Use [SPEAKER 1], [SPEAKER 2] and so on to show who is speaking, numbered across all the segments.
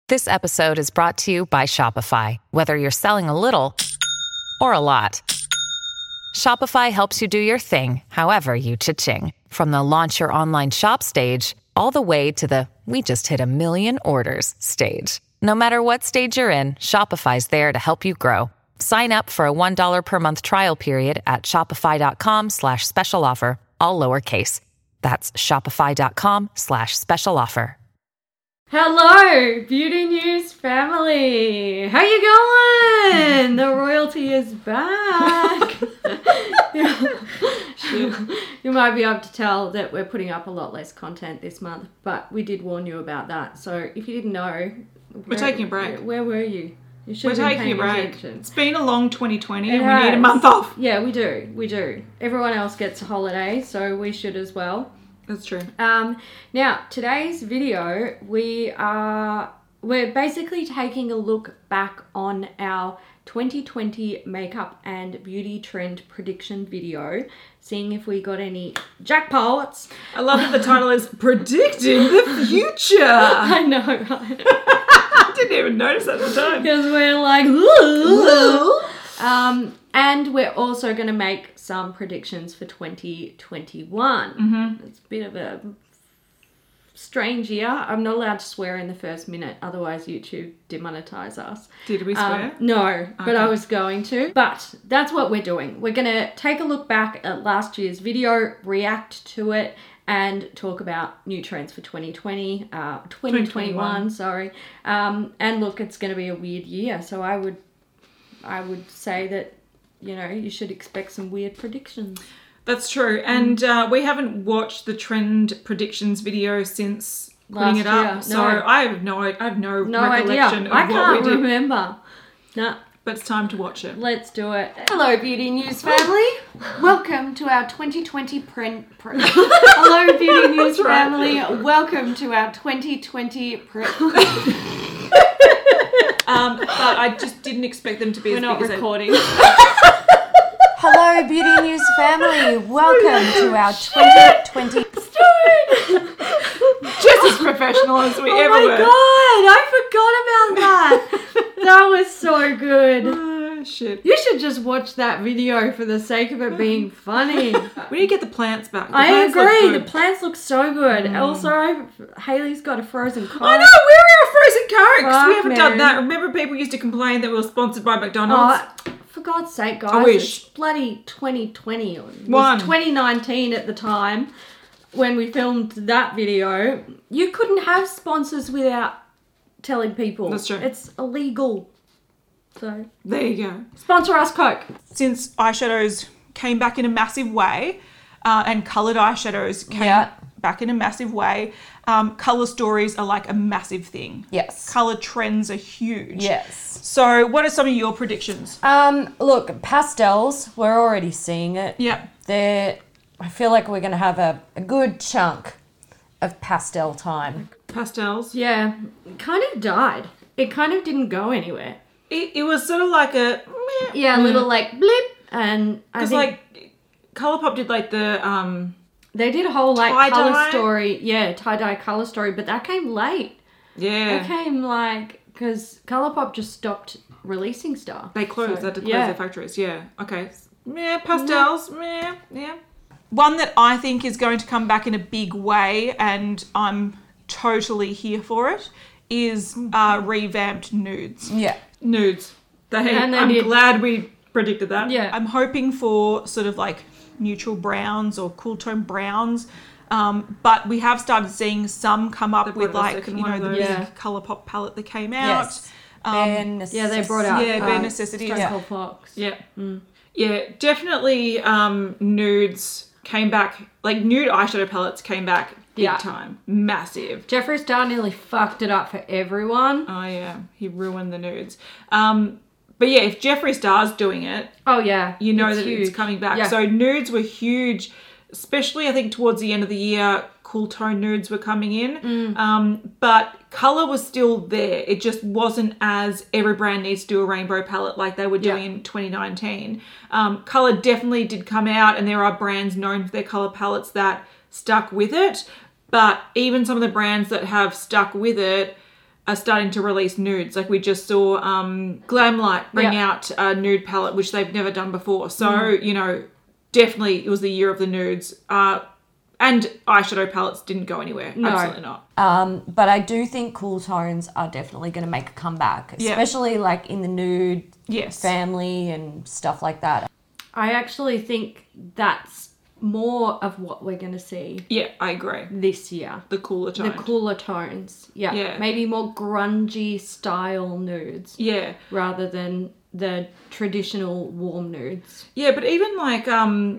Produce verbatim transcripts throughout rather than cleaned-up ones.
[SPEAKER 1] This episode is brought to you by Shopify. Whether you're selling a little or a lot, Shopify helps you do your thing, however you cha-ching. From the launch your online shop stage, all the way to the we just hit a million orders stage. No matter what stage you're in, Shopify's there to help you grow. Sign up for a one dollar per month trial period at shopify.com slash special offer, all lowercase. That's shopify.com slash special offer.
[SPEAKER 2] Hello, Beauty News family. How you going? The royalty is back. you, you might be able to tell that we're putting up a lot less content this month, but we did warn you about that. So if you didn't know,
[SPEAKER 3] we're
[SPEAKER 2] where,
[SPEAKER 3] taking a break.
[SPEAKER 2] Where, where were you? You
[SPEAKER 3] We're taking a break.
[SPEAKER 2] Attention.
[SPEAKER 3] It's been a long twenty twenty
[SPEAKER 2] It
[SPEAKER 3] and
[SPEAKER 2] has.
[SPEAKER 3] we need a month off.
[SPEAKER 2] Yeah, we do. We do. Everyone else gets a holiday, so we should as well.
[SPEAKER 3] That's true.
[SPEAKER 2] Um, now, today's video, we are, we're basically taking a look back on our twenty twenty makeup and beauty trend prediction video, seeing if we got any jackpots.
[SPEAKER 3] I love that the title is Predicting the Future.
[SPEAKER 2] I know, right?
[SPEAKER 3] I didn't even notice at the time.
[SPEAKER 2] Because we're like, ooh. Um, and we're also going to make some predictions for twenty twenty-one.
[SPEAKER 3] Mm-hmm.
[SPEAKER 2] It's a bit of a strange year. I'm not allowed to swear in the first minute, otherwise YouTube demonetize us.
[SPEAKER 3] Did we swear?
[SPEAKER 2] Um, no, okay. But I was going to. But that's what we're doing. We're going to take a look back at last year's video, react to it, and talk about new trends for twenty twenty, uh, twenty twenty-one, twenty twenty-one. Sorry. Um, and look, it's going to be a weird year, so I would, I would say that, you know, you should expect some weird predictions.
[SPEAKER 3] That's true. And uh, we haven't watched the trend predictions video since putting
[SPEAKER 2] Last
[SPEAKER 3] it up.
[SPEAKER 2] year,
[SPEAKER 3] So
[SPEAKER 2] no.
[SPEAKER 3] I have no I have no,
[SPEAKER 2] No
[SPEAKER 3] recollection
[SPEAKER 2] idea.
[SPEAKER 3] of
[SPEAKER 2] I
[SPEAKER 3] what
[SPEAKER 2] can't
[SPEAKER 3] we did.
[SPEAKER 2] remember. No.
[SPEAKER 3] But it's time to watch it.
[SPEAKER 2] Let's do it. Hello, Beauty News family. Welcome to our twenty twenty print. Pre- Hello, Beauty News
[SPEAKER 3] right.
[SPEAKER 2] family. Welcome to our twenty twenty print.
[SPEAKER 3] Um, but I just didn't expect them to be
[SPEAKER 2] We're
[SPEAKER 3] as
[SPEAKER 2] not
[SPEAKER 3] big
[SPEAKER 2] recording.
[SPEAKER 3] as
[SPEAKER 4] Hello, Beauty News family. Welcome to our twenty twenty.
[SPEAKER 3] just as professional as we
[SPEAKER 2] Oh
[SPEAKER 3] ever
[SPEAKER 2] my
[SPEAKER 3] were.
[SPEAKER 2] god, I forgot about that. That was so good.
[SPEAKER 3] Oh, shit.
[SPEAKER 2] You should just watch that video for the sake of it being funny.
[SPEAKER 3] We need to get the plants back. The
[SPEAKER 2] I
[SPEAKER 3] plants look
[SPEAKER 2] agree.
[SPEAKER 3] good.
[SPEAKER 2] The plants look so good. Also, Hayley's got a frozen coke.
[SPEAKER 3] I know, we're a frozen Coke.
[SPEAKER 2] Fuck,
[SPEAKER 3] We haven't
[SPEAKER 2] man.
[SPEAKER 3] done that. Remember people used to complain that we were sponsored by McDonald's?
[SPEAKER 2] Oh, for God's sake, guys.
[SPEAKER 3] I wish.
[SPEAKER 2] It's bloody twenty twenty. It was
[SPEAKER 3] One.
[SPEAKER 2] twenty nineteen at the time when we filmed that video. You couldn't have sponsors without telling people.
[SPEAKER 3] That's true.
[SPEAKER 2] It's illegal. So,
[SPEAKER 3] There you go.
[SPEAKER 2] sponsor us, Coke.
[SPEAKER 3] Since eyeshadows came back in a massive way, uh, and coloured eyeshadows came
[SPEAKER 4] Yeah.
[SPEAKER 3] back in a massive way, um, colour stories are like a massive thing.
[SPEAKER 4] Yes.
[SPEAKER 3] Colour trends are huge.
[SPEAKER 4] Yes.
[SPEAKER 3] So what are some of your predictions?
[SPEAKER 4] Um, look, pastels, we're already seeing it.
[SPEAKER 3] Yeah.
[SPEAKER 4] They're, I feel like we're going to have a, a good chunk of pastel time.
[SPEAKER 3] Pastels.
[SPEAKER 2] Yeah, it kind of died. It kind of didn't go anywhere.
[SPEAKER 3] It, it was sort of like a...
[SPEAKER 2] Yeah, a little like blip. And I
[SPEAKER 3] Because
[SPEAKER 2] think
[SPEAKER 3] like Colourpop did like the... um.
[SPEAKER 2] they did a whole like
[SPEAKER 3] Tie-dye?
[SPEAKER 2] color story. Yeah, tie-dye color story. But that came late.
[SPEAKER 3] Yeah.
[SPEAKER 2] It came like... Because Colourpop just stopped releasing stuff.
[SPEAKER 3] They closed.
[SPEAKER 2] So,
[SPEAKER 3] they had to close
[SPEAKER 2] yeah.
[SPEAKER 3] their factories. Yeah. Okay. Yeah, pastels. Yeah. Yeah. One that I think is going to come back in a big way, and I'm totally here for it, is uh, revamped nudes.
[SPEAKER 4] Yeah.
[SPEAKER 3] Nudes. They,
[SPEAKER 2] And they
[SPEAKER 3] I'm
[SPEAKER 2] did.
[SPEAKER 3] glad we predicted that.
[SPEAKER 2] Yeah.
[SPEAKER 3] I'm hoping for sort of like neutral browns or cool tone browns. Um, but we have started seeing some come up brought with out a
[SPEAKER 2] uh,
[SPEAKER 3] second like, you one know, of the
[SPEAKER 2] those.
[SPEAKER 3] big
[SPEAKER 2] Yeah.
[SPEAKER 3] Colourpop palette that came out.
[SPEAKER 4] Yes.
[SPEAKER 3] Um,
[SPEAKER 4] Bare
[SPEAKER 2] Yeah, they brought out
[SPEAKER 3] Yeah, bare
[SPEAKER 2] um,
[SPEAKER 3] necessities.
[SPEAKER 2] Stone
[SPEAKER 3] Yeah.
[SPEAKER 2] Cold Fox.
[SPEAKER 3] Yeah. Yeah, definitely um, nudes came back, like nude eyeshadow palettes came back big
[SPEAKER 2] Yeah.
[SPEAKER 3] time. Massive.
[SPEAKER 2] Jeffree Star nearly fucked it up for everyone.
[SPEAKER 3] Oh yeah, he ruined the nudes. Um, but yeah, if Jeffree Star's doing it,
[SPEAKER 2] Oh yeah,
[SPEAKER 3] you know
[SPEAKER 2] it's
[SPEAKER 3] that
[SPEAKER 2] huge.
[SPEAKER 3] it's coming back.
[SPEAKER 2] Yeah.
[SPEAKER 3] So nudes were huge, especially I think towards the end of the year, cool tone nudes were coming in.
[SPEAKER 2] Mm.
[SPEAKER 3] Um, but color was still there. It just wasn't as every brand needs to do a rainbow palette like they were doing
[SPEAKER 2] Yeah.
[SPEAKER 3] in twenty nineteen. Um, color definitely did come out, and there are brands known for their color palettes that stuck with it. But even some of the brands that have stuck with it, are starting to release nudes. Like we just saw um, Glamlight bring
[SPEAKER 2] Yeah.
[SPEAKER 3] out a nude palette, which they've never done before. So,
[SPEAKER 2] Mm.
[SPEAKER 3] you know, definitely it was the year of the nudes. Uh, and eyeshadow palettes didn't go anywhere.
[SPEAKER 2] No.
[SPEAKER 3] Absolutely not.
[SPEAKER 4] Um, but I do think cool tones are definitely going to make a comeback,
[SPEAKER 3] Yeah.
[SPEAKER 4] especially like in the nude
[SPEAKER 3] Yes.
[SPEAKER 4] family and stuff like that.
[SPEAKER 2] I actually think that's more of what we're going to see
[SPEAKER 3] Yeah, I agree.
[SPEAKER 2] this year.
[SPEAKER 3] The cooler tone.
[SPEAKER 2] The cooler tones. Yeah.
[SPEAKER 3] Yeah.
[SPEAKER 2] Maybe more grungy style nudes
[SPEAKER 3] Yeah.
[SPEAKER 2] rather than the traditional warm nudes.
[SPEAKER 3] Yeah, but even like um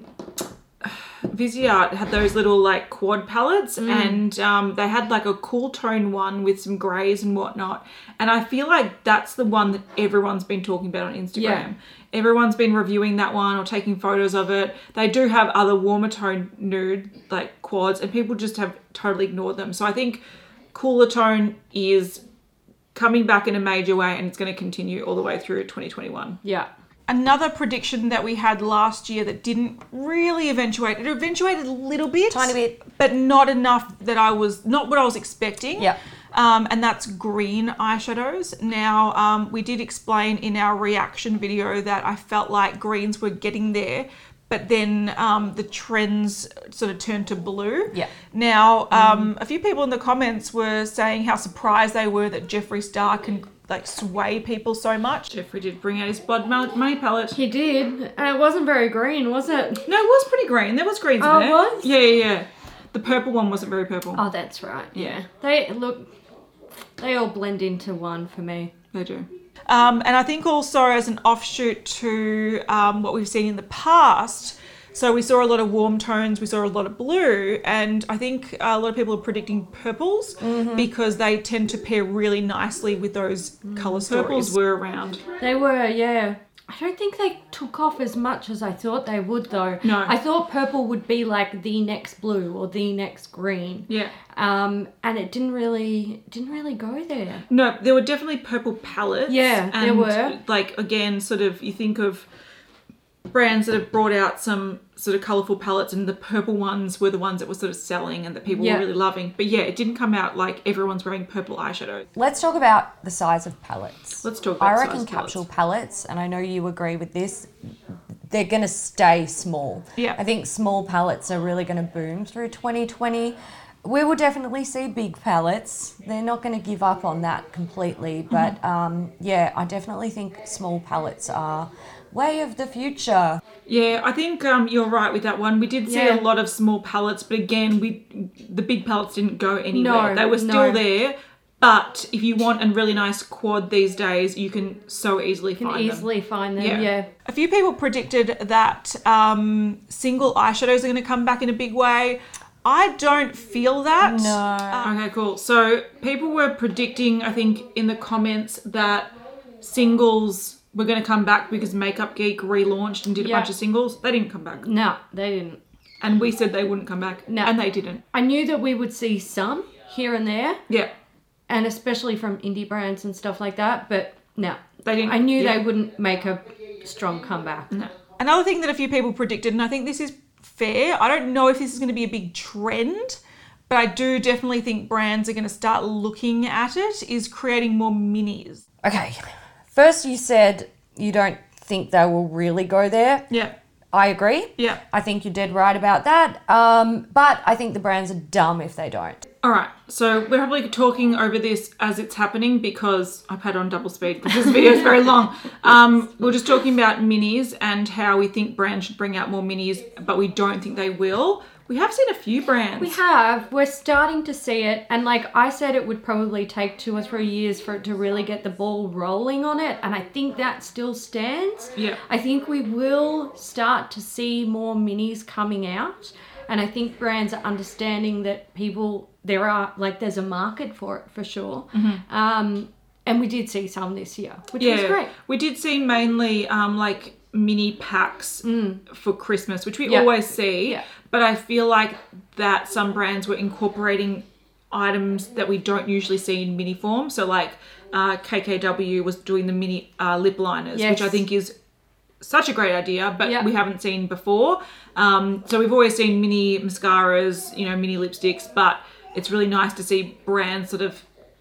[SPEAKER 3] Viseart had those little like quad palettes and um they had like a cool tone one with some greys and whatnot. And I feel like that's the one that everyone's been talking about on Instagram.
[SPEAKER 2] Yeah.
[SPEAKER 3] Everyone's been reviewing that one or taking photos of it. They do have other warmer tone nude like quads and people just have totally ignored them. So I think cooler tone is coming back in a major way and it's going to continue all the way through twenty twenty-one.
[SPEAKER 2] Yeah.
[SPEAKER 3] Another prediction that we had last year that didn't really eventuate. It eventuated a little bit.
[SPEAKER 4] Tiny bit.
[SPEAKER 3] But not enough that I was, not what I was expecting.
[SPEAKER 4] Yep.
[SPEAKER 3] Um, and that's green eyeshadows. Now, um, we did explain in our reaction video that I felt like greens were getting there, but then um, the trends sort of turned to blue.
[SPEAKER 4] Yeah.
[SPEAKER 3] Now, um, a few people in the comments were saying how surprised they were that Jeffree Star can like sway people so much. Jeffree did bring out his blood money palette.
[SPEAKER 2] He did. And it wasn't very green, was it?
[SPEAKER 3] No, it was pretty green. There was greens
[SPEAKER 2] Oh,
[SPEAKER 3] in
[SPEAKER 2] it
[SPEAKER 3] there.
[SPEAKER 2] was?
[SPEAKER 3] Yeah, yeah, yeah. The purple one wasn't very purple.
[SPEAKER 2] Oh, that's right. Yeah. They look, they all blend into one for me.
[SPEAKER 3] They do. Um, and I think also as an offshoot to um, what we've seen in the past, so we saw a lot of warm tones, we saw a lot of blue, and I think a lot of people are predicting purples because they tend to pair really nicely with those colour stories. Purples were around.
[SPEAKER 2] They were, yeah. I don't think they took off as much as I thought they would, though.
[SPEAKER 3] No.
[SPEAKER 2] I thought purple would be like the next blue or the next green.
[SPEAKER 3] Yeah.
[SPEAKER 2] Um, and it didn't really, didn't really go there.
[SPEAKER 3] No, there were definitely purple palettes.
[SPEAKER 2] Yeah, there
[SPEAKER 3] and,
[SPEAKER 2] were.
[SPEAKER 3] Like, again, sort of, you think of brands that have brought out some sort of colourful palettes and the purple ones were the ones that were sort of selling and that people
[SPEAKER 2] Yeah.
[SPEAKER 3] were really loving. But yeah, it didn't come out like everyone's wearing purple eyeshadow.
[SPEAKER 4] Let's talk about the size of palettes.
[SPEAKER 3] Let's talk about
[SPEAKER 4] I
[SPEAKER 3] size
[SPEAKER 4] reckon
[SPEAKER 3] of
[SPEAKER 4] capsule palettes, and I know you agree with this, they're going to stay small.
[SPEAKER 3] Yeah.
[SPEAKER 4] I think small palettes are really going to boom through twenty twenty. We will definitely see big palettes. They're not going to give up on that completely. But um, yeah, I definitely think small palettes are way of the future.
[SPEAKER 3] Yeah, I think um, you're right with that one. We did see
[SPEAKER 2] Yeah.
[SPEAKER 3] a lot of small palettes, but again, we the big palettes didn't go anywhere.
[SPEAKER 2] No,
[SPEAKER 3] they were still
[SPEAKER 2] no.
[SPEAKER 3] there. But if you want a really nice quad these days, you can so easily
[SPEAKER 2] You can
[SPEAKER 3] find them.
[SPEAKER 2] easily find them,
[SPEAKER 3] Yeah.
[SPEAKER 2] yeah.
[SPEAKER 3] A few people predicted that um, single eyeshadows are going to come back in a big way. I don't feel that.
[SPEAKER 4] No.
[SPEAKER 3] Uh, okay, cool. So people were predicting, I think, in the comments that singles were going to come back because Makeup Geek relaunched and did a
[SPEAKER 2] Yeah.
[SPEAKER 3] bunch of singles. They didn't come back.
[SPEAKER 2] No, they didn't.
[SPEAKER 3] And we said they wouldn't come back.
[SPEAKER 2] No.
[SPEAKER 3] And they didn't.
[SPEAKER 2] I knew that we would see some here and there,
[SPEAKER 3] Yeah.
[SPEAKER 2] and especially from indie brands and stuff like that, but no.
[SPEAKER 3] They didn't.
[SPEAKER 2] I knew
[SPEAKER 3] yeah.
[SPEAKER 2] they wouldn't make a strong comeback.
[SPEAKER 3] No. Another thing that a few people predicted, and I think this is fair, I don't know if this is going to be a big trend, but I do definitely think brands are going to start looking at it, is creating more minis.
[SPEAKER 4] Okay, first you said you don't think they will really go there.
[SPEAKER 3] Yeah.
[SPEAKER 4] I agree.
[SPEAKER 3] Yeah.
[SPEAKER 4] I think you're dead right about that. Um, but I think the brands are dumb if they don't.
[SPEAKER 3] All right, so we're probably talking over this as it's happening because I've had it on double speed because this video is very long. Um, we're just talking about minis and how we think brands should bring out more minis, but we don't think they will. We have seen a few brands.
[SPEAKER 2] We have. We're starting to see it. And like I said, it would probably take two or three years for it to really get the ball rolling on it. And I think that still stands.
[SPEAKER 3] Yeah.
[SPEAKER 2] I think we will start to see more minis coming out. And I think brands are understanding that people, there are, like, there's a market for it for sure.
[SPEAKER 3] Mm-hmm.
[SPEAKER 2] Um, and we did see some this year, which
[SPEAKER 3] yeah,
[SPEAKER 2] was great.
[SPEAKER 3] We did see mainly um, like mini packs for Christmas, which we
[SPEAKER 2] Yeah.
[SPEAKER 3] always see.
[SPEAKER 2] Yeah.
[SPEAKER 3] But I feel like that some brands were incorporating items that we don't usually see in mini form. So like uh, K K W was doing the mini uh, lip liners,
[SPEAKER 2] Yes.
[SPEAKER 3] which I think is such a great idea, but
[SPEAKER 2] Yeah.
[SPEAKER 3] we haven't seen before. Um, so we've always seen mini mascaras, you know, mini lipsticks, but it's really nice to see brands sort of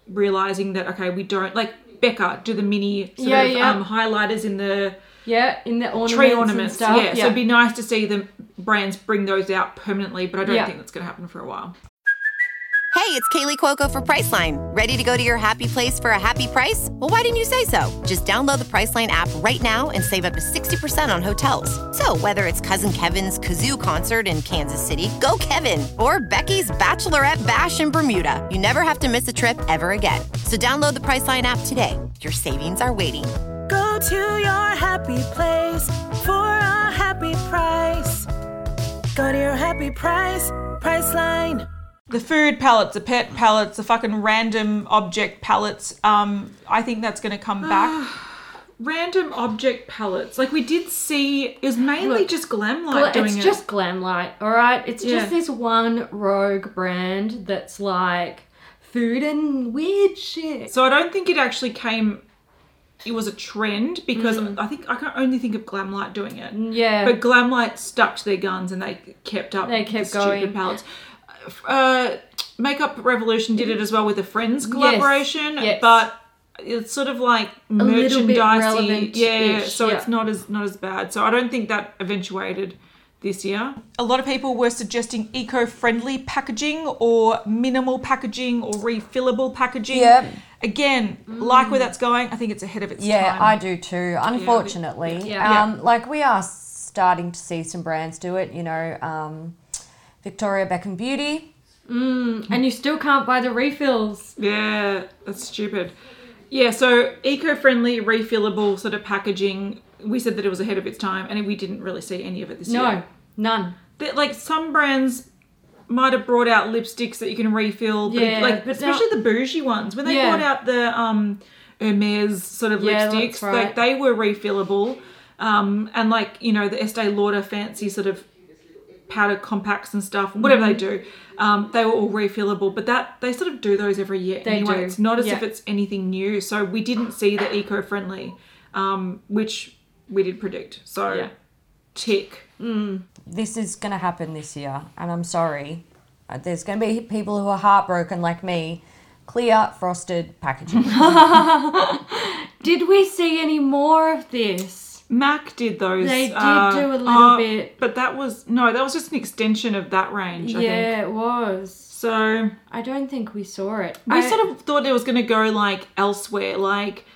[SPEAKER 3] realizing that, okay, we don't, like Becca, do the mini sort
[SPEAKER 2] Yeah,
[SPEAKER 3] of
[SPEAKER 2] yeah.
[SPEAKER 3] Um, highlighters in the
[SPEAKER 2] Yeah, in the ornaments
[SPEAKER 3] tree
[SPEAKER 2] and
[SPEAKER 3] ornaments.
[SPEAKER 2] stuff.
[SPEAKER 3] Yeah, so it'd be nice to see the brands bring those out permanently, but I don't
[SPEAKER 2] Yeah.
[SPEAKER 3] think that's going to happen for a while.
[SPEAKER 5] Hey, it's Kaylee Cuoco for Priceline. Ready to go to your happy place for a happy price? Well, why didn't you say so? Just download the Priceline app right now and save up to sixty percent on hotels. So whether it's Cousin Kevin's Kazoo Concert in Kansas City, go Kevin, or Becky's Bachelorette Bash in Bermuda, you never have to miss a trip ever again. So download the Priceline app today. Your savings are waiting.
[SPEAKER 6] Go to your happy place for a happy price. Go to your happy price, Priceline.
[SPEAKER 3] The food palettes, the pet palettes, the fucking random object palettes, um, I think that's going to come back. Random object palettes. Like we did see, it was mainly
[SPEAKER 2] Look,
[SPEAKER 3] just Glamlight
[SPEAKER 2] Well,
[SPEAKER 3] doing
[SPEAKER 2] it's
[SPEAKER 3] it.
[SPEAKER 2] just Glamlight, all right? It's
[SPEAKER 3] Yeah.
[SPEAKER 2] just this one rogue brand that's like food and weird shit.
[SPEAKER 3] So I don't think it actually came, it was a trend because
[SPEAKER 2] Mm.
[SPEAKER 3] I think I can only think of Glamlight doing it.
[SPEAKER 2] Yeah.
[SPEAKER 3] But Glamlight stuck to their guns and they kept up
[SPEAKER 2] They
[SPEAKER 3] with
[SPEAKER 2] kept
[SPEAKER 3] the
[SPEAKER 2] going.
[SPEAKER 3] stupid palettes. Uh, Makeup Revolution did it as well with the Friends collaboration,
[SPEAKER 2] yes.
[SPEAKER 3] but it's sort of like
[SPEAKER 2] little bit
[SPEAKER 3] merchandisey.
[SPEAKER 2] relevant-ish,
[SPEAKER 3] Yeah, so
[SPEAKER 2] yeah.
[SPEAKER 3] it's not as not as bad. So I don't think that eventuated this year. A lot of people were suggesting eco-friendly packaging or minimal packaging or refillable packaging.
[SPEAKER 4] Yeah.
[SPEAKER 3] Again, like where that's going, I think it's ahead of its
[SPEAKER 4] Yeah,
[SPEAKER 3] time.
[SPEAKER 4] I do too, unfortunately.
[SPEAKER 2] Yeah.
[SPEAKER 4] Um, like we are starting to see some brands do it, you know, um, Victoria Beckham Beauty.
[SPEAKER 2] And you still can't buy the refills.
[SPEAKER 3] Yeah, that's stupid. Yeah, so eco-friendly, refillable sort of packaging. We said that it was ahead of its time, and we didn't really see any of it this
[SPEAKER 2] No,
[SPEAKER 3] year.
[SPEAKER 2] none.
[SPEAKER 3] That, like some brands might have brought out lipsticks that you can refill, but
[SPEAKER 2] Yeah,
[SPEAKER 3] like
[SPEAKER 2] but
[SPEAKER 3] especially the bougie ones when they
[SPEAKER 2] Yeah.
[SPEAKER 3] brought out the um, Hermes sort of
[SPEAKER 2] Yeah,
[SPEAKER 3] lipsticks,
[SPEAKER 2] that's right.
[SPEAKER 3] like they were refillable, um, and like you know the Estee Lauder fancy sort of powder compacts and stuff, whatever
[SPEAKER 2] Mm-hmm.
[SPEAKER 3] they do, um, they were all refillable. But that they sort of do those every year
[SPEAKER 2] They
[SPEAKER 3] anyway.
[SPEAKER 2] do,
[SPEAKER 3] It's not as
[SPEAKER 2] yeah.
[SPEAKER 3] if it's anything new. So we didn't see the eco-friendly, um, which we did predict. So
[SPEAKER 2] Yeah.
[SPEAKER 3] tick.
[SPEAKER 4] This is going to happen this year, and I'm sorry. Uh, There's going to be people who are heartbroken like me. Clear frosted packaging.
[SPEAKER 2] Did we see any more of this?
[SPEAKER 3] Mac did those.
[SPEAKER 2] They did
[SPEAKER 3] uh,
[SPEAKER 2] do a little
[SPEAKER 3] uh,
[SPEAKER 2] bit.
[SPEAKER 3] But that was, no, that was just an extension of that range, I
[SPEAKER 2] Yeah,
[SPEAKER 3] think.
[SPEAKER 2] it was.
[SPEAKER 3] So
[SPEAKER 2] I don't think we saw it.
[SPEAKER 3] we
[SPEAKER 2] I-
[SPEAKER 3] sort of thought it was going to go like elsewhere, like,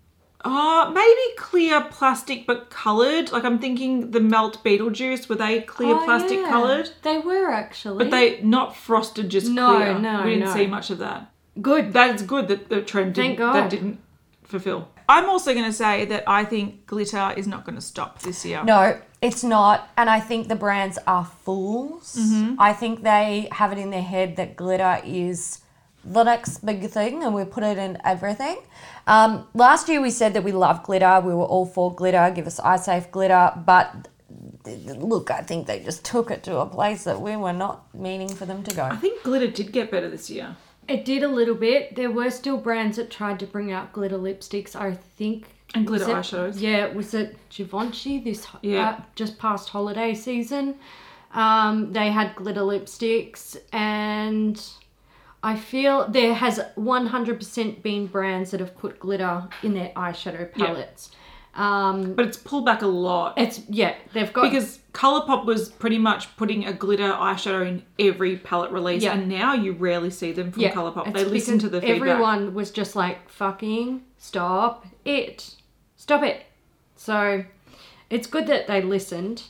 [SPEAKER 3] oh, maybe clear plastic but coloured. Like I'm thinking the Melt Beetlejuice, were they clear
[SPEAKER 2] Oh,
[SPEAKER 3] plastic
[SPEAKER 2] yeah.
[SPEAKER 3] coloured?
[SPEAKER 2] They were actually.
[SPEAKER 3] But they, not frosted, just
[SPEAKER 2] No,
[SPEAKER 3] clear.
[SPEAKER 2] no,
[SPEAKER 3] We didn't
[SPEAKER 2] no.
[SPEAKER 3] see much of that.
[SPEAKER 2] Good.
[SPEAKER 3] That's good that the trend
[SPEAKER 2] Thank
[SPEAKER 3] didn't,
[SPEAKER 2] God.
[SPEAKER 3] that didn't fulfill. I'm also going to say that I think glitter is not going to stop this year.
[SPEAKER 4] No, it's not. And I think the brands are fools. I think they have it in their head that glitter is the next big thing and we put it in everything. Um, last year we said that we love glitter. We were all for glitter. Give us iSafe glitter. But look, I think they just took it to a place that we were not meaning for them to
[SPEAKER 3] I
[SPEAKER 4] go.
[SPEAKER 3] think glitter did get better this year.
[SPEAKER 2] It did a little bit. There were still brands that tried to bring out glitter lipsticks, I think.
[SPEAKER 3] And glitter
[SPEAKER 2] Was it-
[SPEAKER 3] eyeshadows.
[SPEAKER 2] Yeah, was it Givenchy this
[SPEAKER 3] Yeah.
[SPEAKER 2] uh, just past holiday season? Um, they had glitter lipsticks, and I feel there has one hundred percent been brands that have put glitter in their eyeshadow palettes. Um,
[SPEAKER 3] But it's pulled back a lot.
[SPEAKER 2] it's yeah, they've got
[SPEAKER 3] Because Colourpop was pretty much putting a glitter eyeshadow in every palette release,
[SPEAKER 2] Yeah.
[SPEAKER 3] and now you rarely see them from
[SPEAKER 2] yeah,
[SPEAKER 3] Colourpop.
[SPEAKER 2] it's
[SPEAKER 3] They listen
[SPEAKER 2] because
[SPEAKER 3] to the feedback.
[SPEAKER 2] everyone was just like, fucking stop it. Stop it. So it's good that they listened.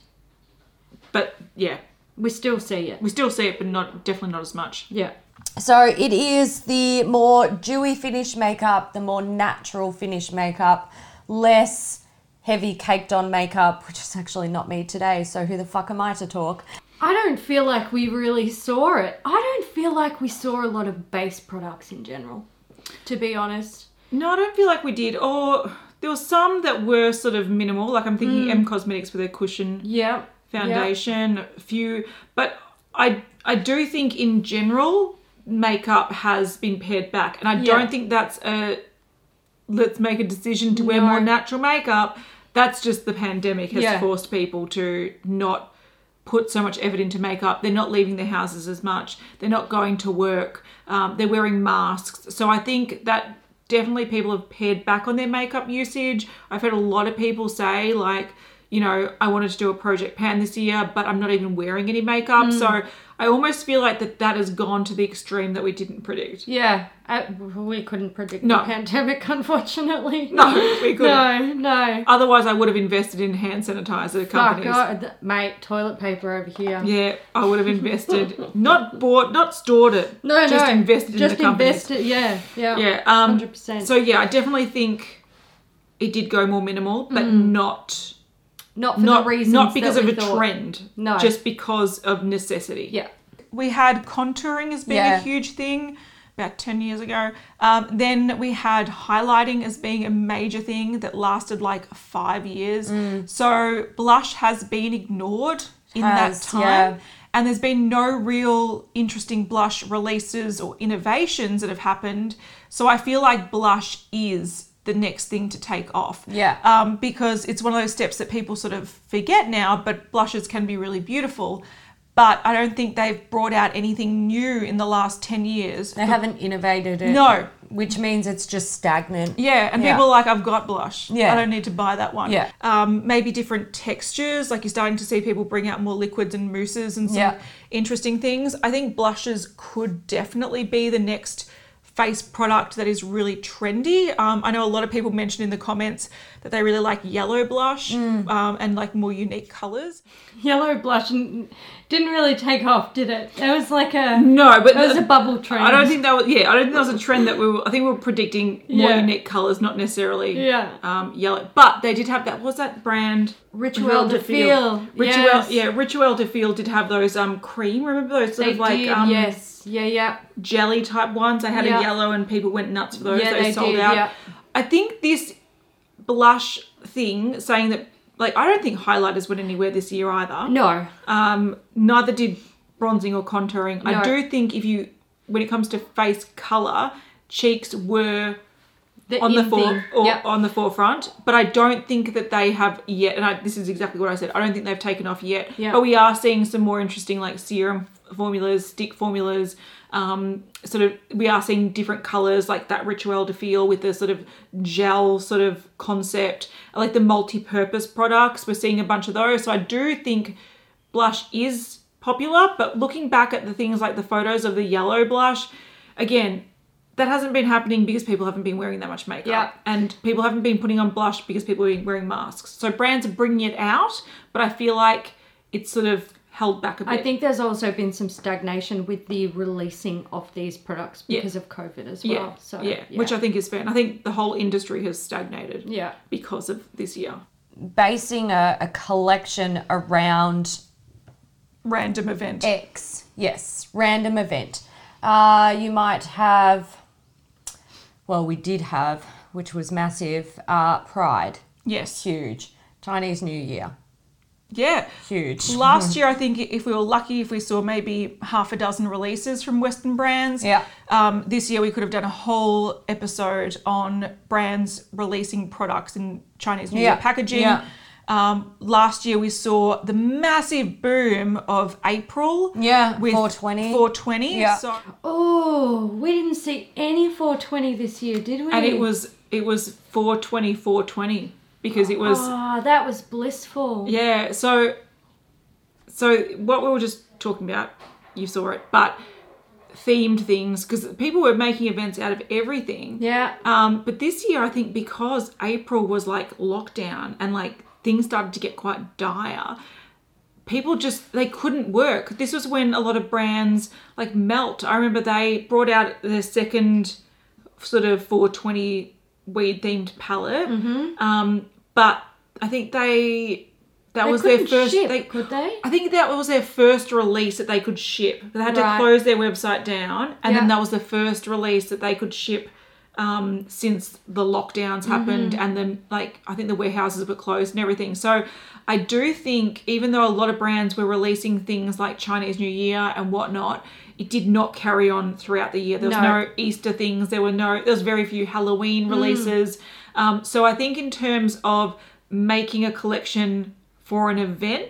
[SPEAKER 3] But yeah,
[SPEAKER 2] We still see it.
[SPEAKER 3] we still see it, but not definitely not as much.
[SPEAKER 2] Yeah.
[SPEAKER 4] So it is the more dewy finish makeup, the more natural finish makeup, less heavy caked on makeup, which is actually not me today, so who the fuck am I to talk?
[SPEAKER 2] I don't feel like we really saw it. I don't feel like we saw a lot of base products in general, to be honest.
[SPEAKER 3] No, I don't feel like we did. Or there were some that were sort of minimal. Like I'm thinking M Cosmetics with their cushion
[SPEAKER 2] Yeah.
[SPEAKER 3] foundation, a few. But I I do think in general makeup has been pared back, and I
[SPEAKER 2] Yeah.
[SPEAKER 3] don't think that's a let's make a decision to wear
[SPEAKER 2] No.
[SPEAKER 3] more natural makeup. That's just the pandemic has
[SPEAKER 2] Yeah.
[SPEAKER 3] forced people to not put so much effort into makeup. They're not leaving their houses as much. They're not going to work. Um, they're wearing masks. So I think that definitely people have pared back on their makeup usage. I've heard a lot of people say like, you know, I wanted to do a project pan this year, but I'm not even wearing any makeup. Mm. So I almost feel like that that has gone to the extreme that we didn't predict.
[SPEAKER 2] Yeah, I, we couldn't predict
[SPEAKER 3] no.
[SPEAKER 2] the pandemic, unfortunately.
[SPEAKER 3] No, we couldn't.
[SPEAKER 2] No, no.
[SPEAKER 3] Otherwise, I would have invested in hand sanitizer companies.
[SPEAKER 2] Fuck, God, mate, toilet paper over here.
[SPEAKER 3] Yeah, I would have invested, not bought, not stored it.
[SPEAKER 2] No,
[SPEAKER 3] just
[SPEAKER 2] no.
[SPEAKER 3] invested
[SPEAKER 2] just
[SPEAKER 3] in the companies.
[SPEAKER 2] Just invested, yeah, yeah.
[SPEAKER 3] Yeah, um,
[SPEAKER 2] one hundred percent.
[SPEAKER 3] So yeah, I definitely think it did go more minimal, but
[SPEAKER 2] mm.
[SPEAKER 3] not...
[SPEAKER 2] Not for
[SPEAKER 3] not,
[SPEAKER 2] the reasons
[SPEAKER 3] Not because
[SPEAKER 2] that
[SPEAKER 3] of
[SPEAKER 2] we
[SPEAKER 3] a
[SPEAKER 2] thought.
[SPEAKER 3] trend.
[SPEAKER 2] No.
[SPEAKER 3] Just because of necessity.
[SPEAKER 2] Yeah.
[SPEAKER 3] We had contouring as being
[SPEAKER 4] Yeah.
[SPEAKER 3] a huge thing about ten years ago. Um, then we had highlighting as being a major thing that lasted like five years.
[SPEAKER 4] Mm.
[SPEAKER 3] So blush has been ignored in
[SPEAKER 4] Has,
[SPEAKER 3] that time.
[SPEAKER 4] yeah.
[SPEAKER 3] And there's been no real interesting blush releases or innovations that have happened. So I feel like blush is the next thing to take off.
[SPEAKER 4] Yeah.
[SPEAKER 3] Um, because it's one of those steps that people sort of forget now, but blushes can be really beautiful. But I don't think they've brought out anything new in the last ten years.
[SPEAKER 4] They haven't innovated it.
[SPEAKER 3] No.
[SPEAKER 4] Which means it's just stagnant.
[SPEAKER 3] Yeah, and
[SPEAKER 4] Yeah.
[SPEAKER 3] people are like, I've got blush.
[SPEAKER 4] Yeah.
[SPEAKER 3] I don't need to buy that one.
[SPEAKER 4] Yeah.
[SPEAKER 3] Um, maybe different textures, like you're starting to see people bring out more liquids and mousses and some
[SPEAKER 4] Yeah.
[SPEAKER 3] interesting things. I think blushes could definitely be the next face product that is really trendy. Um, I know a lot of people mentioned in the comments that they really like yellow blush
[SPEAKER 4] Mm.
[SPEAKER 3] um, and like more unique colours.
[SPEAKER 2] Yellow blush n- didn't really take off, did it? It was like a
[SPEAKER 3] No, but
[SPEAKER 2] it was a bubble trend.
[SPEAKER 3] I don't think that was yeah. I don't think that was a trend that we were. I think we were predicting more
[SPEAKER 2] Yeah.
[SPEAKER 3] unique colours, not necessarily
[SPEAKER 2] Yeah.
[SPEAKER 3] um, yellow. But they did have that. What was that brand?
[SPEAKER 2] Rituel de Feel.
[SPEAKER 3] Rituel,
[SPEAKER 2] Yes.
[SPEAKER 3] yeah. Rituel de Feel did have those um cream. Remember those sort
[SPEAKER 2] They
[SPEAKER 3] of like
[SPEAKER 2] did,
[SPEAKER 3] um
[SPEAKER 2] yes, yeah, yeah.
[SPEAKER 3] jelly type ones? They had
[SPEAKER 2] Yeah.
[SPEAKER 3] a yellow, and people went nuts for those.
[SPEAKER 2] Yeah,
[SPEAKER 3] they,
[SPEAKER 2] they
[SPEAKER 3] sold
[SPEAKER 2] did,
[SPEAKER 3] out.
[SPEAKER 2] yeah.
[SPEAKER 3] I think this blush thing, saying that like I don't think highlighters went anywhere this year either.
[SPEAKER 2] No,
[SPEAKER 3] Um, neither did bronzing or contouring.
[SPEAKER 2] No.
[SPEAKER 3] I do think if you, when it comes to face colour, cheeks were
[SPEAKER 2] the
[SPEAKER 3] on the
[SPEAKER 2] in
[SPEAKER 3] fore,
[SPEAKER 2] thing.
[SPEAKER 3] or
[SPEAKER 2] Yep.
[SPEAKER 3] on the forefront, but I don't think that they have yet. And I, this is exactly what I said. I don't think they've taken off yet.
[SPEAKER 2] Yeah.
[SPEAKER 3] But we are seeing some more interesting like serum formulas, stick formulas. Um, sort of, we are seeing different colours like that Rituel de Feel with the sort of gel sort of concept. I like the multi-purpose products. We're seeing a bunch of those. So I do think blush is popular, but looking back at the things like the photos of the yellow blush, again, that hasn't been happening because people haven't been wearing that much makeup.
[SPEAKER 2] Yeah.
[SPEAKER 3] And people haven't been putting on blush because people are wearing masks. So brands are bringing it out, but I feel like it's sort of held back a bit.
[SPEAKER 2] I think there's also been some stagnation with the releasing of these products
[SPEAKER 3] Yeah.
[SPEAKER 2] because of COVID as
[SPEAKER 3] yeah,
[SPEAKER 2] well. So
[SPEAKER 3] yeah, which I think is fair. And I think the whole industry has stagnated
[SPEAKER 2] yeah.
[SPEAKER 3] because of this year.
[SPEAKER 4] Basing a, a collection around
[SPEAKER 3] Random event.
[SPEAKER 4] X, yes, random event. Uh, you might have, well, we did have, which was massive, uh, Pride.
[SPEAKER 3] Yes.
[SPEAKER 4] Huge. Chinese New Year.
[SPEAKER 3] Yeah.
[SPEAKER 4] Huge.
[SPEAKER 3] Last year, I think if we were lucky, if we saw maybe half a dozen releases from Western brands.
[SPEAKER 4] Yeah.
[SPEAKER 3] Um, this year, we could have done a whole episode on brands releasing products in Chinese New
[SPEAKER 4] Yeah.
[SPEAKER 3] Year packaging.
[SPEAKER 4] Yeah.
[SPEAKER 3] Um, last year, we saw the massive boom of April.
[SPEAKER 4] Yeah,
[SPEAKER 3] with
[SPEAKER 4] four twenty.
[SPEAKER 3] four twenty.
[SPEAKER 4] Yeah.
[SPEAKER 3] So,
[SPEAKER 2] Oh, we didn't see any four twenty this year, did we?
[SPEAKER 3] and it was it was four twenty, four twenty because it was.
[SPEAKER 2] Oh, that was blissful.
[SPEAKER 3] Yeah, so so what we were just talking about, you saw it, but themed things, because people were making events out of everything.
[SPEAKER 2] Yeah.
[SPEAKER 3] Um, but this year, I think because April was like lockdown and like things started to get quite dire, people just, they couldn't work. This was when a lot of brands like Melt, I remember they brought out their second sort of four twenty weed themed palette.
[SPEAKER 2] Mm-hmm.
[SPEAKER 3] Um, but I think they, that
[SPEAKER 2] They
[SPEAKER 3] was their
[SPEAKER 2] couldn't
[SPEAKER 3] first,
[SPEAKER 2] ship,
[SPEAKER 3] they,
[SPEAKER 2] could they?
[SPEAKER 3] I think that was their first release that they could ship. They had to
[SPEAKER 2] Right.
[SPEAKER 3] close their website down, and
[SPEAKER 2] Yeah.
[SPEAKER 3] then that was the first release that they could ship um, since the lockdowns happened,
[SPEAKER 2] Mm-hmm.
[SPEAKER 3] and then like I think the warehouses were closed and everything. So I do think even though a lot of brands were releasing things like Chinese New Year and whatnot, it did not carry on throughout the year. There was
[SPEAKER 2] No.
[SPEAKER 3] no Easter things. There were no. There was very few Halloween
[SPEAKER 2] Mm.
[SPEAKER 3] releases. Um, so I think in terms of making a collection for an event,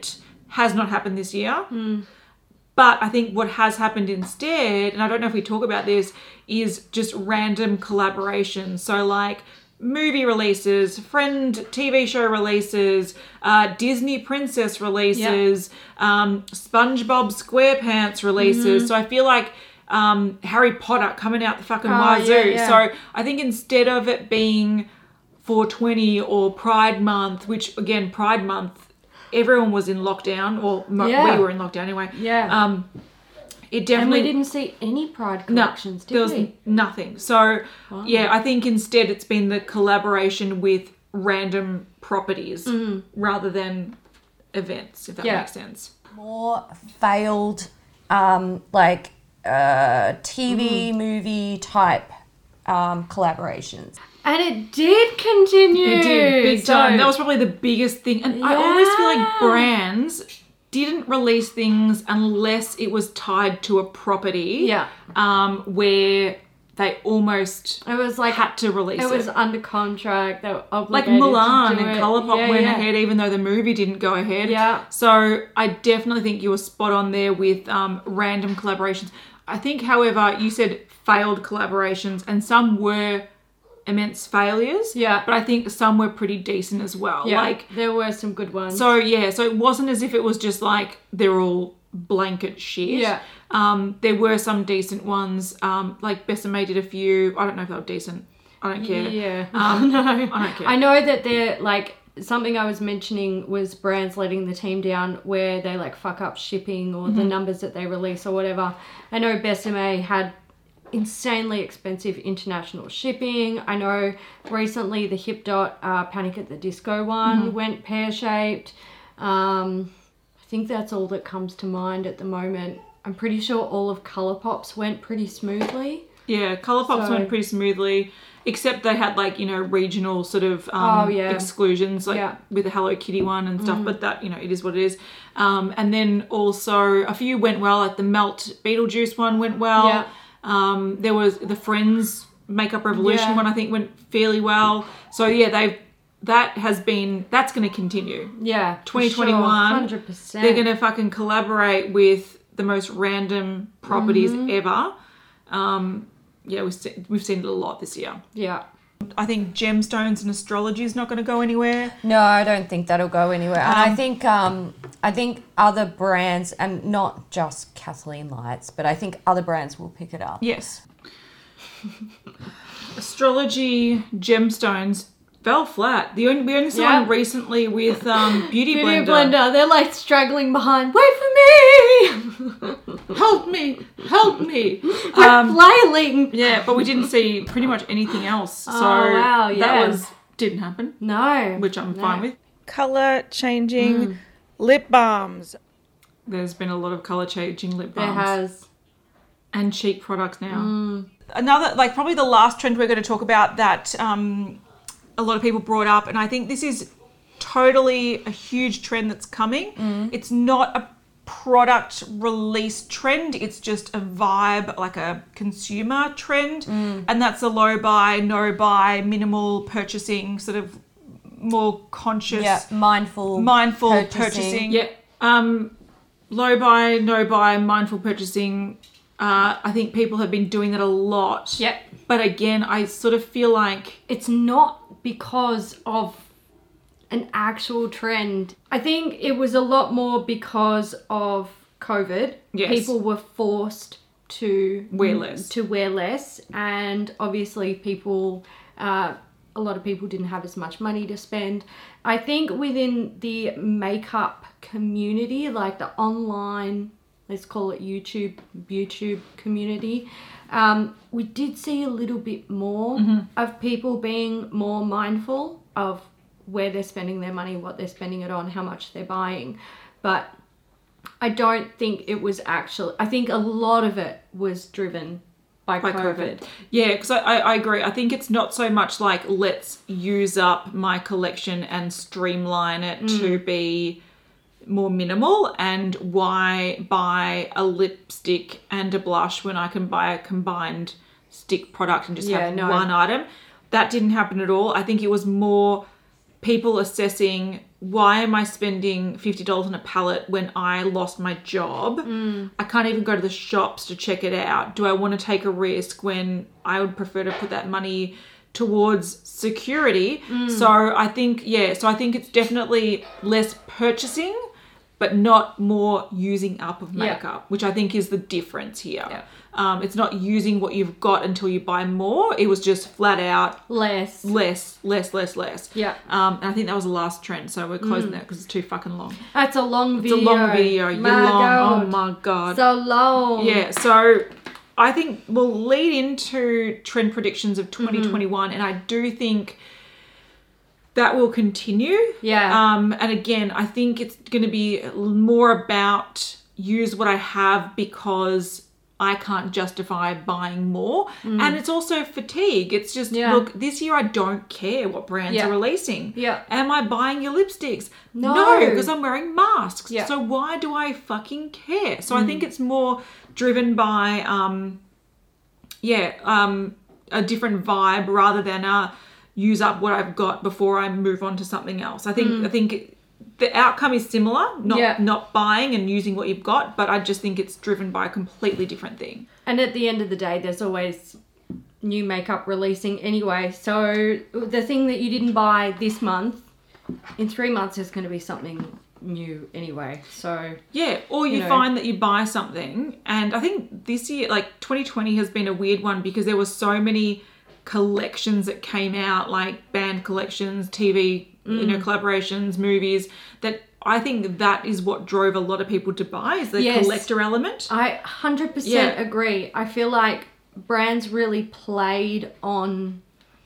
[SPEAKER 3] has not happened this year. Mm. But I think what has happened instead, and I don't know if we talk about this, is just random collaborations. So like movie releases, Friend T V show releases, uh, Disney Princess releases, yep. um, SpongeBob SquarePants releases. Mm-hmm. So I feel like um, Harry Potter coming out the fucking
[SPEAKER 2] oh,
[SPEAKER 3] wazoo.
[SPEAKER 2] Yeah, yeah.
[SPEAKER 3] So I think instead of it being four twenty or Pride Month, which again, Pride Month, everyone was in lockdown, or mo-
[SPEAKER 2] yeah.
[SPEAKER 3] we were in lockdown anyway.
[SPEAKER 2] Yeah.
[SPEAKER 3] Um, it definitely
[SPEAKER 2] and we didn't see any Pride collections,
[SPEAKER 3] no,
[SPEAKER 2] did
[SPEAKER 3] there was
[SPEAKER 2] we?
[SPEAKER 3] nothing. So
[SPEAKER 2] wow.
[SPEAKER 3] yeah, I think instead it's been the collaboration with random properties
[SPEAKER 2] mm.
[SPEAKER 3] rather than events, if that
[SPEAKER 2] yeah.
[SPEAKER 3] makes sense.
[SPEAKER 4] More failed, um, like uh, T V, mm. movie type um, collaborations.
[SPEAKER 2] And it did continue.
[SPEAKER 3] It did, big
[SPEAKER 2] so,
[SPEAKER 3] time. That was probably the biggest thing. And
[SPEAKER 2] yeah.
[SPEAKER 3] I always feel like brands didn't release things unless it was tied to a property.
[SPEAKER 2] Yeah.
[SPEAKER 3] Um, where they almost
[SPEAKER 2] it was like
[SPEAKER 3] had to release it.
[SPEAKER 2] It was under contract. They were
[SPEAKER 3] like
[SPEAKER 2] obligated
[SPEAKER 3] Mulan
[SPEAKER 2] to do
[SPEAKER 3] and
[SPEAKER 2] it.
[SPEAKER 3] Colourpop
[SPEAKER 2] yeah,
[SPEAKER 3] went
[SPEAKER 2] yeah.
[SPEAKER 3] ahead even though the movie didn't go ahead.
[SPEAKER 2] Yeah.
[SPEAKER 3] So I definitely think you were spot on there with um, random collaborations. I think, however, you said failed collaborations and some were immense failures.
[SPEAKER 2] Yeah.
[SPEAKER 3] But I think some were pretty decent as well.
[SPEAKER 2] Yeah.
[SPEAKER 3] Like
[SPEAKER 2] there were some good ones.
[SPEAKER 3] So yeah, so it wasn't as if it was just like they're all blanket shit.
[SPEAKER 2] Yeah.
[SPEAKER 3] Um, there were some decent ones. Um, like Besame did a few. I don't know if they were decent. I don't care.
[SPEAKER 2] Yeah.
[SPEAKER 3] Um,
[SPEAKER 2] no.
[SPEAKER 3] I don't care.
[SPEAKER 2] I know that they're like something I was mentioning was brands letting the team down where they like fuck up shipping or mm-hmm. the numbers that they release or whatever. I know Besame had insanely expensive international shipping. I know recently the Hip Dot uh, Panic at the Disco one mm-hmm. went pear-shaped. Um, I think that's all that comes to mind at the moment. I'm pretty sure all of Colourpop's went pretty smoothly.
[SPEAKER 3] Yeah, Colourpop's
[SPEAKER 2] So-
[SPEAKER 3] went pretty smoothly, except they had like, you know, regional sort of um,
[SPEAKER 2] Oh, yeah.
[SPEAKER 3] exclusions, like
[SPEAKER 2] Yeah.
[SPEAKER 3] with the Hello Kitty one and stuff, but that, you know, it is what it is. Um, and then also a few went well, like the Melt Beetlejuice one went well.
[SPEAKER 2] Yeah.
[SPEAKER 3] Um, there was the Friends Makeup Revolution
[SPEAKER 2] Yeah.
[SPEAKER 3] one, I think went fairly well. So yeah, they've, that has been, that's going to continue.
[SPEAKER 2] Yeah. for
[SPEAKER 3] twenty twenty-one,
[SPEAKER 2] Sure, one hundred percent.
[SPEAKER 3] They're going to fucking collaborate with the most random properties
[SPEAKER 2] Mm-hmm.
[SPEAKER 3] ever. Um, yeah, we've seen, we've seen it a lot this year.
[SPEAKER 2] Yeah.
[SPEAKER 3] I think gemstones and astrology is not going to go anywhere.
[SPEAKER 4] No, I don't think that'll go anywhere. And I
[SPEAKER 3] Um,
[SPEAKER 4] think um, I think other brands, and not just Kathleen Lights, but I think other brands will pick it up.
[SPEAKER 3] Yes. Astrology, gemstones fell flat. The only, we only saw
[SPEAKER 2] Yeah.
[SPEAKER 3] one recently with um, Beauty,
[SPEAKER 2] Beauty
[SPEAKER 3] Blender.
[SPEAKER 2] Blender. They're like struggling behind. Wait for me!
[SPEAKER 3] Help me! Help me!
[SPEAKER 2] We're
[SPEAKER 3] Um,
[SPEAKER 2] flailing.
[SPEAKER 3] yeah, but we didn't see pretty much anything else. So
[SPEAKER 2] Oh, wow, yeah.
[SPEAKER 3] that was didn't happen,
[SPEAKER 2] No.
[SPEAKER 3] which I'm
[SPEAKER 2] No.
[SPEAKER 3] fine with.
[SPEAKER 7] Colour changing lip balms.
[SPEAKER 3] There's been a lot of colour changing lip
[SPEAKER 2] There
[SPEAKER 3] balms
[SPEAKER 2] has.
[SPEAKER 3] and cheap products now. Another, like probably the last trend we're going to talk about that um, a lot of people brought up, and I think this is totally a huge trend that's coming. It's not a product release trend, it's just a vibe, like a consumer trend, and that's a low buy, no buy, minimal purchasing, sort of more conscious,
[SPEAKER 4] Yeah, mindful,
[SPEAKER 3] mindful
[SPEAKER 4] purchasing.
[SPEAKER 3] purchasing. Yeah, um, low buy, no buy, mindful purchasing. Uh, I think people have been doing that a lot.
[SPEAKER 2] Yep.
[SPEAKER 3] But again, I sort of feel like
[SPEAKER 2] It's not because of an actual trend. I think it was a lot more because of COVID.
[SPEAKER 3] Yes.
[SPEAKER 2] People were forced to
[SPEAKER 3] Wear less.
[SPEAKER 2] To wear less, and obviously people, uh, a lot of people didn't have as much money to spend. I think within the makeup community, like the online, let's call it YouTube, YouTube community, um, we did see a little bit more of people being more mindful of where they're spending their money, what they're spending it on, how much they're buying. But I don't think it was actually, I think a lot of it was driven by,
[SPEAKER 3] by
[SPEAKER 2] COVID.
[SPEAKER 3] COVID. Yeah, because I, I, I agree. I think it's not so much like let's use up my collection and streamline it to be more minimal, and why buy a lipstick and a blush when I can buy a combined stick product and just
[SPEAKER 2] Yeah,
[SPEAKER 3] have
[SPEAKER 2] no.
[SPEAKER 3] one item. That didn't happen at all. I think it was more people assessing, why am I spending fifty dollars on a palette when I lost my job? Mm. I can't even go to the shops to check it out. Do I want to take a risk when I would prefer to put that money towards security? Mm. So I think, yeah, so I think it's definitely less purchasing, but not more using up of makeup, yeah. which I think is the difference here. Yeah. Um, it's not using what you've got until you buy more. It was just flat out
[SPEAKER 2] less,
[SPEAKER 3] less, less, less, less.
[SPEAKER 2] Yeah.
[SPEAKER 3] Um, and I think that was the last trend, so we're closing mm. that because it's too fucking long.
[SPEAKER 2] That's a long
[SPEAKER 3] it's
[SPEAKER 2] video.
[SPEAKER 3] It's a long video. You're
[SPEAKER 2] my
[SPEAKER 3] long.
[SPEAKER 2] God.
[SPEAKER 3] Oh my God.
[SPEAKER 2] So long.
[SPEAKER 3] Yeah. So I think we'll lead into trend predictions of twenty twenty-one, mm-hmm. and I do think that will continue.
[SPEAKER 2] Yeah.
[SPEAKER 3] Um, and again, I think it's going to be more about use what I have because I can't justify buying more. Mm. And it's also fatigue. It's just, yeah. look, this year I don't care what brands
[SPEAKER 2] yeah.
[SPEAKER 3] are releasing.
[SPEAKER 2] Yeah.
[SPEAKER 3] Am I buying your lipsticks?
[SPEAKER 2] No.
[SPEAKER 3] because I'm wearing masks.
[SPEAKER 2] Yeah.
[SPEAKER 3] So why do I fucking care? So
[SPEAKER 2] mm.
[SPEAKER 3] I think it's more driven by, um, yeah, um, a different vibe rather than a use up what I've got before I move on to something else. I think, mm. I think the outcome is similar, not
[SPEAKER 2] yeah.
[SPEAKER 3] not buying and using what you've got, but I just think it's driven by a completely different thing.
[SPEAKER 2] And at the end of the day, there's always new makeup releasing anyway. So the thing that you didn't buy this month, in three months there's going to be something new anyway. So
[SPEAKER 3] yeah, or you, you know. find that you buy something, and I think this year, like twenty twenty has been a weird one because there were so many collections that came out, like band collections, T V, mm. you know, collaborations, movies, that I think that is what drove a lot of people to buy, is the yes. collector element.
[SPEAKER 2] I one hundred percent yeah. agree. I feel like brands really played on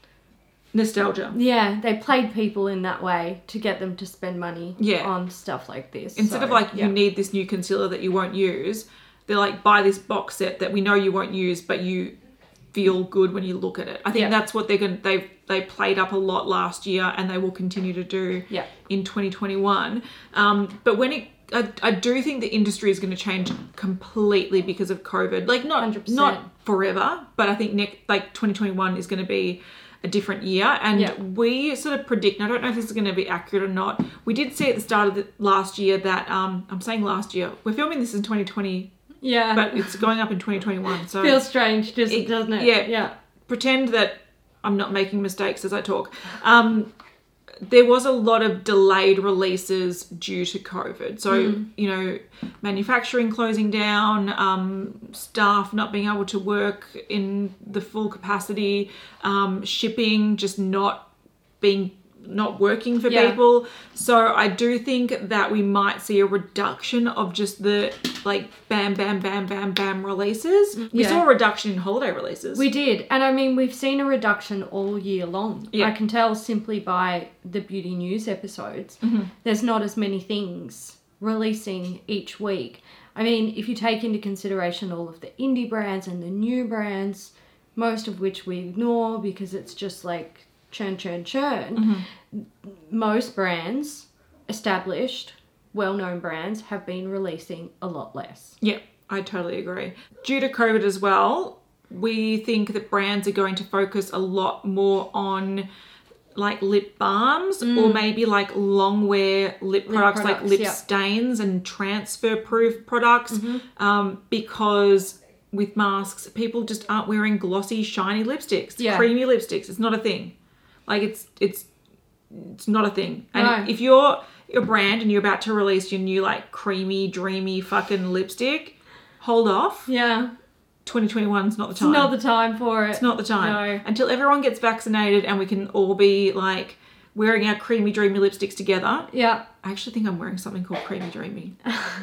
[SPEAKER 3] nostalgia.
[SPEAKER 2] Yeah, they played people in that way to get them to spend money
[SPEAKER 3] yeah.
[SPEAKER 2] on stuff like this.
[SPEAKER 3] Instead
[SPEAKER 2] so,
[SPEAKER 3] of like,
[SPEAKER 2] yeah.
[SPEAKER 3] you need this new concealer that you won't use, they're like, buy this box set that we know you won't use, but you feel good when you look at it. I think yeah. that's what they're going to, they they played up a lot last year, and they will continue to do
[SPEAKER 2] yeah.
[SPEAKER 3] in twenty twenty-one. Um, but when it, I, I do think the industry is going to change completely because of COVID. Like not,
[SPEAKER 2] one hundred percent.
[SPEAKER 3] Not forever, but I think next, like twenty twenty-one is going to be a different year. And
[SPEAKER 2] yeah.
[SPEAKER 3] we sort of predict, and I don't know if this is going to be accurate or not. We did see at the start of the last year that, um, I'm saying last year, we're filming this in twenty twenty.
[SPEAKER 2] Yeah.
[SPEAKER 3] But it's going up in twenty twenty-one. So
[SPEAKER 2] feels strange, just
[SPEAKER 3] it,
[SPEAKER 2] doesn't it?
[SPEAKER 3] Yeah.
[SPEAKER 2] Yeah.
[SPEAKER 3] Pretend that I'm not making mistakes as I talk. Um, there was a lot of delayed releases due to COVID. So, mm. you know, manufacturing closing down, um, staff not being able to work in the full capacity, um, shipping just not being not working for
[SPEAKER 2] yeah.
[SPEAKER 3] people. So I do think that we might see a reduction of just the like bam, bam, bam, bam, bam releases. We
[SPEAKER 2] yeah.
[SPEAKER 3] saw a reduction in holiday releases.
[SPEAKER 2] We did. And I mean, we've seen a reduction all year long.
[SPEAKER 3] Yeah.
[SPEAKER 2] I can tell simply by the beauty news episodes.
[SPEAKER 3] Mm-hmm.
[SPEAKER 2] There's not as many things releasing each week. I mean, if you take into consideration all of the indie brands and the new brands, most of which we ignore because it's just like churn, churn, churn.
[SPEAKER 3] Mm-hmm.
[SPEAKER 2] Most brands, established, well-known brands, have been releasing a lot less.
[SPEAKER 3] Yeah, I totally agree. Due to COVID as well, we think that brands are going to focus a lot more on like lip balms mm. or maybe like long wear lip, lip products, products like lip yeah. stains and transfer proof products
[SPEAKER 2] mm-hmm.
[SPEAKER 3] um, because with masks, people just aren't wearing glossy, shiny lipsticks,
[SPEAKER 2] yeah.
[SPEAKER 3] creamy lipsticks. It's not a thing. Like it's it's it's not a thing. And
[SPEAKER 2] no.
[SPEAKER 3] if you're your brand and you're about to release your new like creamy, dreamy fucking lipstick, hold off.
[SPEAKER 2] Yeah.
[SPEAKER 3] twenty twenty-one is not the time.
[SPEAKER 2] It's not the time for it.
[SPEAKER 3] It's not the time.
[SPEAKER 2] No.
[SPEAKER 3] Until everyone gets vaccinated and we can all be like wearing our creamy, dreamy lipsticks together.
[SPEAKER 2] Yeah.
[SPEAKER 3] I actually think I'm wearing something called Creamy Dreamy.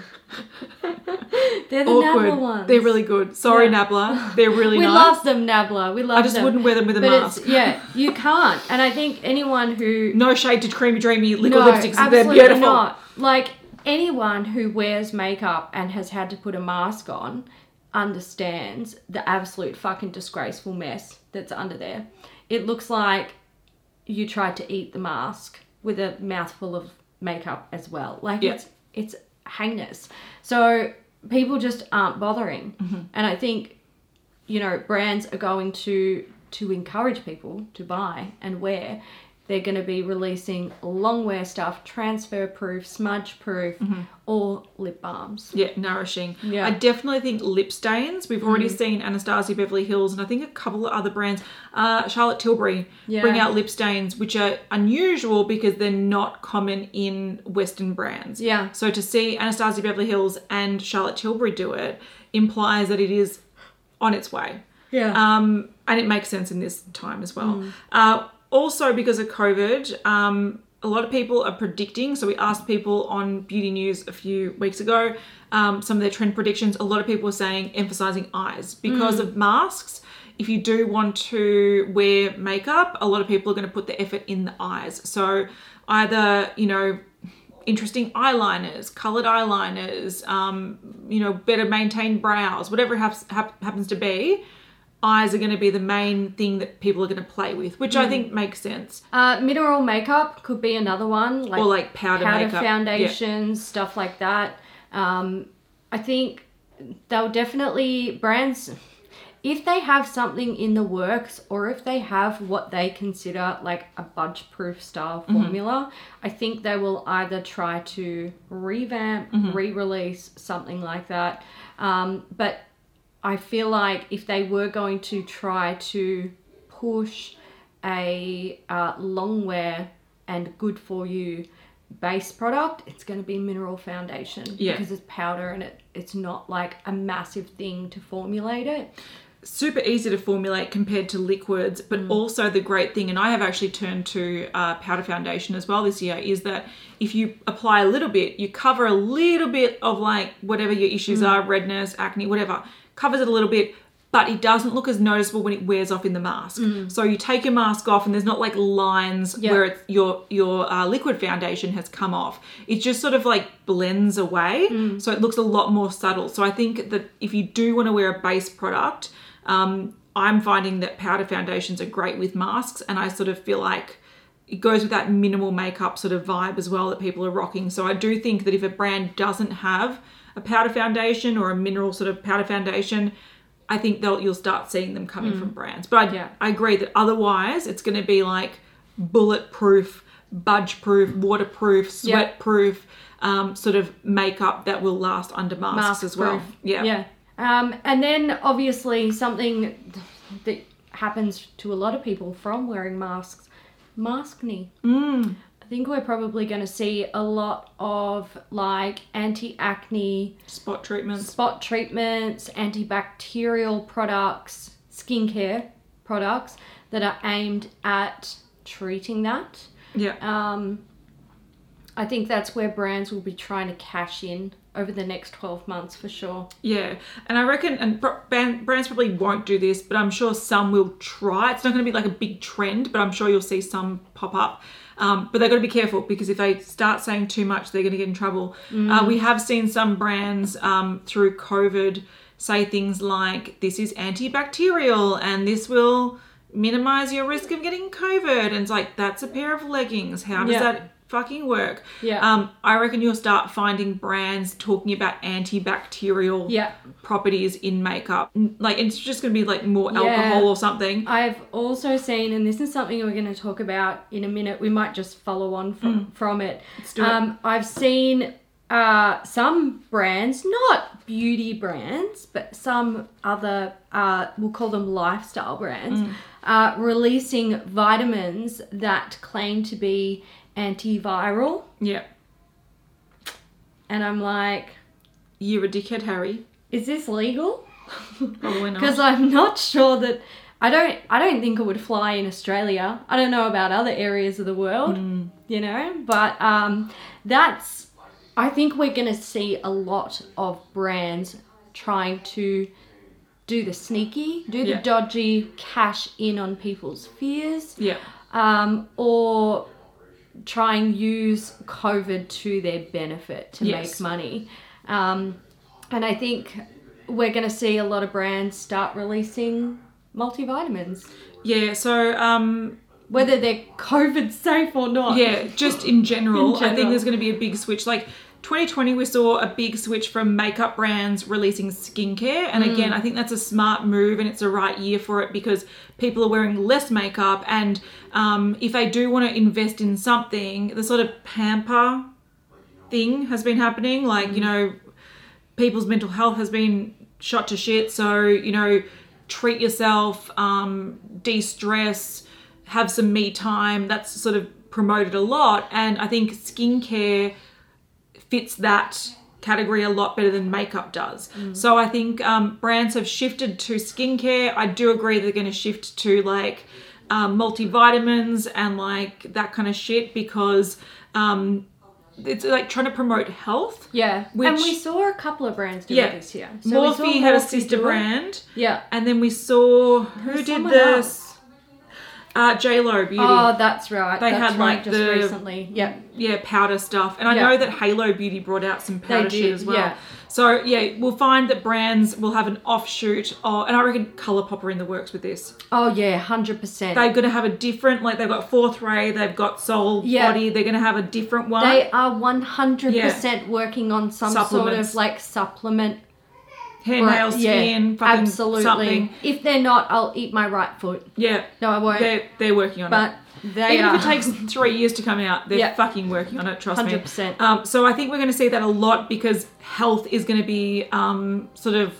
[SPEAKER 2] They're the
[SPEAKER 3] Awkward.
[SPEAKER 2] Nabla ones.
[SPEAKER 3] They're really good. Sorry,
[SPEAKER 2] yeah.
[SPEAKER 3] Nabla. They're really
[SPEAKER 2] we
[SPEAKER 3] nice.
[SPEAKER 2] We love them, Nabla. We love them.
[SPEAKER 3] I just
[SPEAKER 2] them.
[SPEAKER 3] wouldn't wear them with a
[SPEAKER 2] but
[SPEAKER 3] mask.
[SPEAKER 2] Yeah, you can't. And I think anyone who...
[SPEAKER 3] No shade to Creamy Dreamy liquid
[SPEAKER 2] no,
[SPEAKER 3] lipsticks.
[SPEAKER 2] Absolutely
[SPEAKER 3] They're beautiful.
[SPEAKER 2] Not. Like, anyone who wears makeup and has had to put a mask on understands the absolute fucking disgraceful mess that's under there. It looks like you tried to eat the mask with a mouthful of makeup as well. Like,
[SPEAKER 3] yeah.
[SPEAKER 2] it's it's heinous. So people just aren't bothering.
[SPEAKER 3] Mm-hmm.
[SPEAKER 2] And I think, you know, brands are going to to encourage people to buy and wear they're going to be releasing long wear stuff, transfer proof, smudge proof, or lip balms.
[SPEAKER 3] Yeah, nourishing.
[SPEAKER 2] Yeah.
[SPEAKER 3] I definitely think lip stains. We've already seen Anastasia Beverly Hills and I think a couple of other brands, uh, Charlotte Tilbury,
[SPEAKER 2] Yeah.
[SPEAKER 3] bring out lip stains, which are unusual because they're not common in Western brands.
[SPEAKER 2] Yeah.
[SPEAKER 3] So to see Anastasia Beverly Hills and Charlotte Tilbury do it implies that it is on its way.
[SPEAKER 2] Yeah.
[SPEAKER 3] Um, and it makes sense in this time as well. Uh, also, because of COVID, um, a lot of people are predicting. So we asked people on Beauty News a few weeks ago um, some of their trend predictions. A lot of people were saying emphasizing eyes because of masks. If you do want to wear makeup, a lot of people are going to put the effort in the eyes. So either, you know, interesting eyeliners, coloured eyeliners, um, you know, better maintained brows, whatever it hap- hap- happens to be. Eyes are going to be the main thing that people are going to play with, which I think makes sense.
[SPEAKER 2] Uh, mineral makeup could be another one. Like
[SPEAKER 3] Or like powder,
[SPEAKER 2] powder
[SPEAKER 3] makeup.
[SPEAKER 2] foundations, stuff like that. Um, I think they'll definitely, brands, if they have something in the works or if they have what they consider like a budge-proof style formula, I think they will either try to revamp, re-release, something like that. Um, but I feel like if they were going to try to push a uh, long wear and good for you base product, it's going to be mineral foundation
[SPEAKER 3] Yeah.
[SPEAKER 2] because it's powder and it it's not like a massive thing to formulate it.
[SPEAKER 3] Super easy to formulate compared to liquids, but also the great thing, and I have actually turned to uh, powder foundation as well this year, is that if you apply a little bit, you cover a little bit of like whatever your issues are, redness, acne, whatever, covers it a little bit, but it doesn't look as noticeable when it wears off in the mask. So you take your mask off and there's not like lines
[SPEAKER 2] Yeah.
[SPEAKER 3] where it's, your your uh, liquid foundation has come off. It just sort of like blends away, so it looks a lot more subtle. So I think that if you do want to wear a base product, um, I'm finding that powder foundations are great with masks, and I sort of feel like it goes with that minimal makeup sort of vibe as well that people are rocking. So I do think that if a brand doesn't have a powder foundation or a mineral sort of powder foundation, I think they'll you'll start seeing them coming from brands. But I,
[SPEAKER 2] Yeah.
[SPEAKER 3] I agree that otherwise it's going to be like bulletproof, budge-proof, waterproof, sweat-proof um, sort of makeup that will last under masks
[SPEAKER 2] Mask
[SPEAKER 3] as well.
[SPEAKER 2] proof.
[SPEAKER 3] Yeah.
[SPEAKER 2] Yeah. Um, and then obviously something that happens to a lot of people from wearing masks, maskne.
[SPEAKER 3] Mm.
[SPEAKER 2] I think we're probably going to see a lot of like anti-acne,
[SPEAKER 3] Spot treatments.
[SPEAKER 2] spot treatments, antibacterial products, skincare products that are aimed at treating that.
[SPEAKER 3] Yeah.
[SPEAKER 2] Um, I think that's where brands will be trying to cash in over the next twelve months for sure.
[SPEAKER 3] Yeah, and I reckon, and br- ban- brands probably won't do this, but I'm sure some will try. It's not going to be like a big trend, but I'm sure you'll see some pop up. Um, but they've got to be careful because if they start saying too much, they're going to get in trouble. Uh, we have seen some brands um, through COVID say things like, this is antibacterial and this will minimize your risk of getting COVID. And it's like, that's a pair of leggings. How does
[SPEAKER 2] Yeah.
[SPEAKER 3] that fucking work?
[SPEAKER 2] Yeah.
[SPEAKER 3] Um, I reckon you'll start finding brands talking about antibacterial
[SPEAKER 2] Yeah.
[SPEAKER 3] properties in makeup. N- Like, it's just going to be like more
[SPEAKER 2] Yeah.
[SPEAKER 3] alcohol or something.
[SPEAKER 2] I've also seen, and this is something we're going to talk about in a minute, we might just follow on from, from it. Let's
[SPEAKER 3] do it.
[SPEAKER 2] Um, I've seen uh, some brands, not beauty brands, but some other, uh, we'll call them lifestyle brands, uh, releasing vitamins that claim to be antiviral.
[SPEAKER 3] Yeah.
[SPEAKER 2] And I'm like,
[SPEAKER 3] You're a dickhead, Harry.
[SPEAKER 2] is this legal?
[SPEAKER 3] Probably not.
[SPEAKER 2] Because I'm not sure that I don't I don't think it would fly in Australia. I don't know about other areas of the world, you know, but um, that's I think we're going to see a lot of brands trying to do the sneaky, do the
[SPEAKER 3] Yeah.
[SPEAKER 2] dodgy, cash in on people's fears,
[SPEAKER 3] Yeah.
[SPEAKER 2] um, or try and use COVID to their benefit to
[SPEAKER 3] Yes.
[SPEAKER 2] make money. Um, and I think we're going to see a lot of brands start releasing multivitamins,
[SPEAKER 3] Yeah, so um,
[SPEAKER 2] whether they're COVID safe or not.
[SPEAKER 3] yeah, just in general,
[SPEAKER 2] In
[SPEAKER 3] I think
[SPEAKER 2] general.
[SPEAKER 3] there's going to be a big switch. Like, twenty twenty, we saw a big switch from makeup brands releasing skincare. And again, I think that's a smart move and it's a right year for it because people are wearing less makeup. And um, if they do want to invest in something, the sort of pamper thing has been happening. Like, you know, people's mental health has been shot to shit. So, you know, treat yourself, um, de-stress, have some me time. That's sort of promoted a lot. And I think skincare fits that category a lot better than makeup does. Mm. So I think um, brands have shifted to skincare. I do agree they're going to shift to like um, multivitamins and like that kind of shit because um, it's like trying to promote health.
[SPEAKER 2] Yeah.
[SPEAKER 3] Which,
[SPEAKER 2] and we saw a couple of brands do
[SPEAKER 3] yeah,
[SPEAKER 2] it this year. So
[SPEAKER 3] Morphe had a sister brand.
[SPEAKER 2] Yeah.
[SPEAKER 3] And then we saw, who
[SPEAKER 2] There's
[SPEAKER 3] did
[SPEAKER 2] someone
[SPEAKER 3] this?
[SPEAKER 2] else.
[SPEAKER 3] Uh, J-Lo Beauty.
[SPEAKER 2] Oh, that's right.
[SPEAKER 3] They
[SPEAKER 2] that's
[SPEAKER 3] had
[SPEAKER 2] right,
[SPEAKER 3] like
[SPEAKER 2] just
[SPEAKER 3] the
[SPEAKER 2] recently. Yeah.
[SPEAKER 3] Yeah, powder stuff. And I
[SPEAKER 2] Yeah.
[SPEAKER 3] know that Halo Beauty brought out some powder
[SPEAKER 2] They
[SPEAKER 3] shit
[SPEAKER 2] did,
[SPEAKER 3] as well.
[SPEAKER 2] yeah.
[SPEAKER 3] So yeah, we'll find that brands will have an offshoot of, and I reckon Colourpop are in the works with this.
[SPEAKER 2] Oh yeah, one hundred percent.
[SPEAKER 3] They're going to have a different, like they've got Fourth Ray, they've got Soul
[SPEAKER 2] Yeah.
[SPEAKER 3] Body, they're going to have a different one.
[SPEAKER 2] They are one hundred percent working on some sort
[SPEAKER 3] Supplements.
[SPEAKER 2] of like supplement.
[SPEAKER 3] Hair,
[SPEAKER 2] Right,
[SPEAKER 3] nails,
[SPEAKER 2] yeah,
[SPEAKER 3] skin, fucking
[SPEAKER 2] absolutely.
[SPEAKER 3] something.
[SPEAKER 2] If they're not, I'll eat my right foot.
[SPEAKER 3] Yeah.
[SPEAKER 2] No, I won't.
[SPEAKER 3] They're, they're working on
[SPEAKER 2] But
[SPEAKER 3] it.
[SPEAKER 2] they
[SPEAKER 3] Even
[SPEAKER 2] are.
[SPEAKER 3] if it takes three years to come out, they're
[SPEAKER 2] Yeah.
[SPEAKER 3] fucking working on it, trust
[SPEAKER 2] one hundred
[SPEAKER 3] me.
[SPEAKER 2] percent.
[SPEAKER 3] Um, so I think we're going to see that a lot because health is going to be um, sort of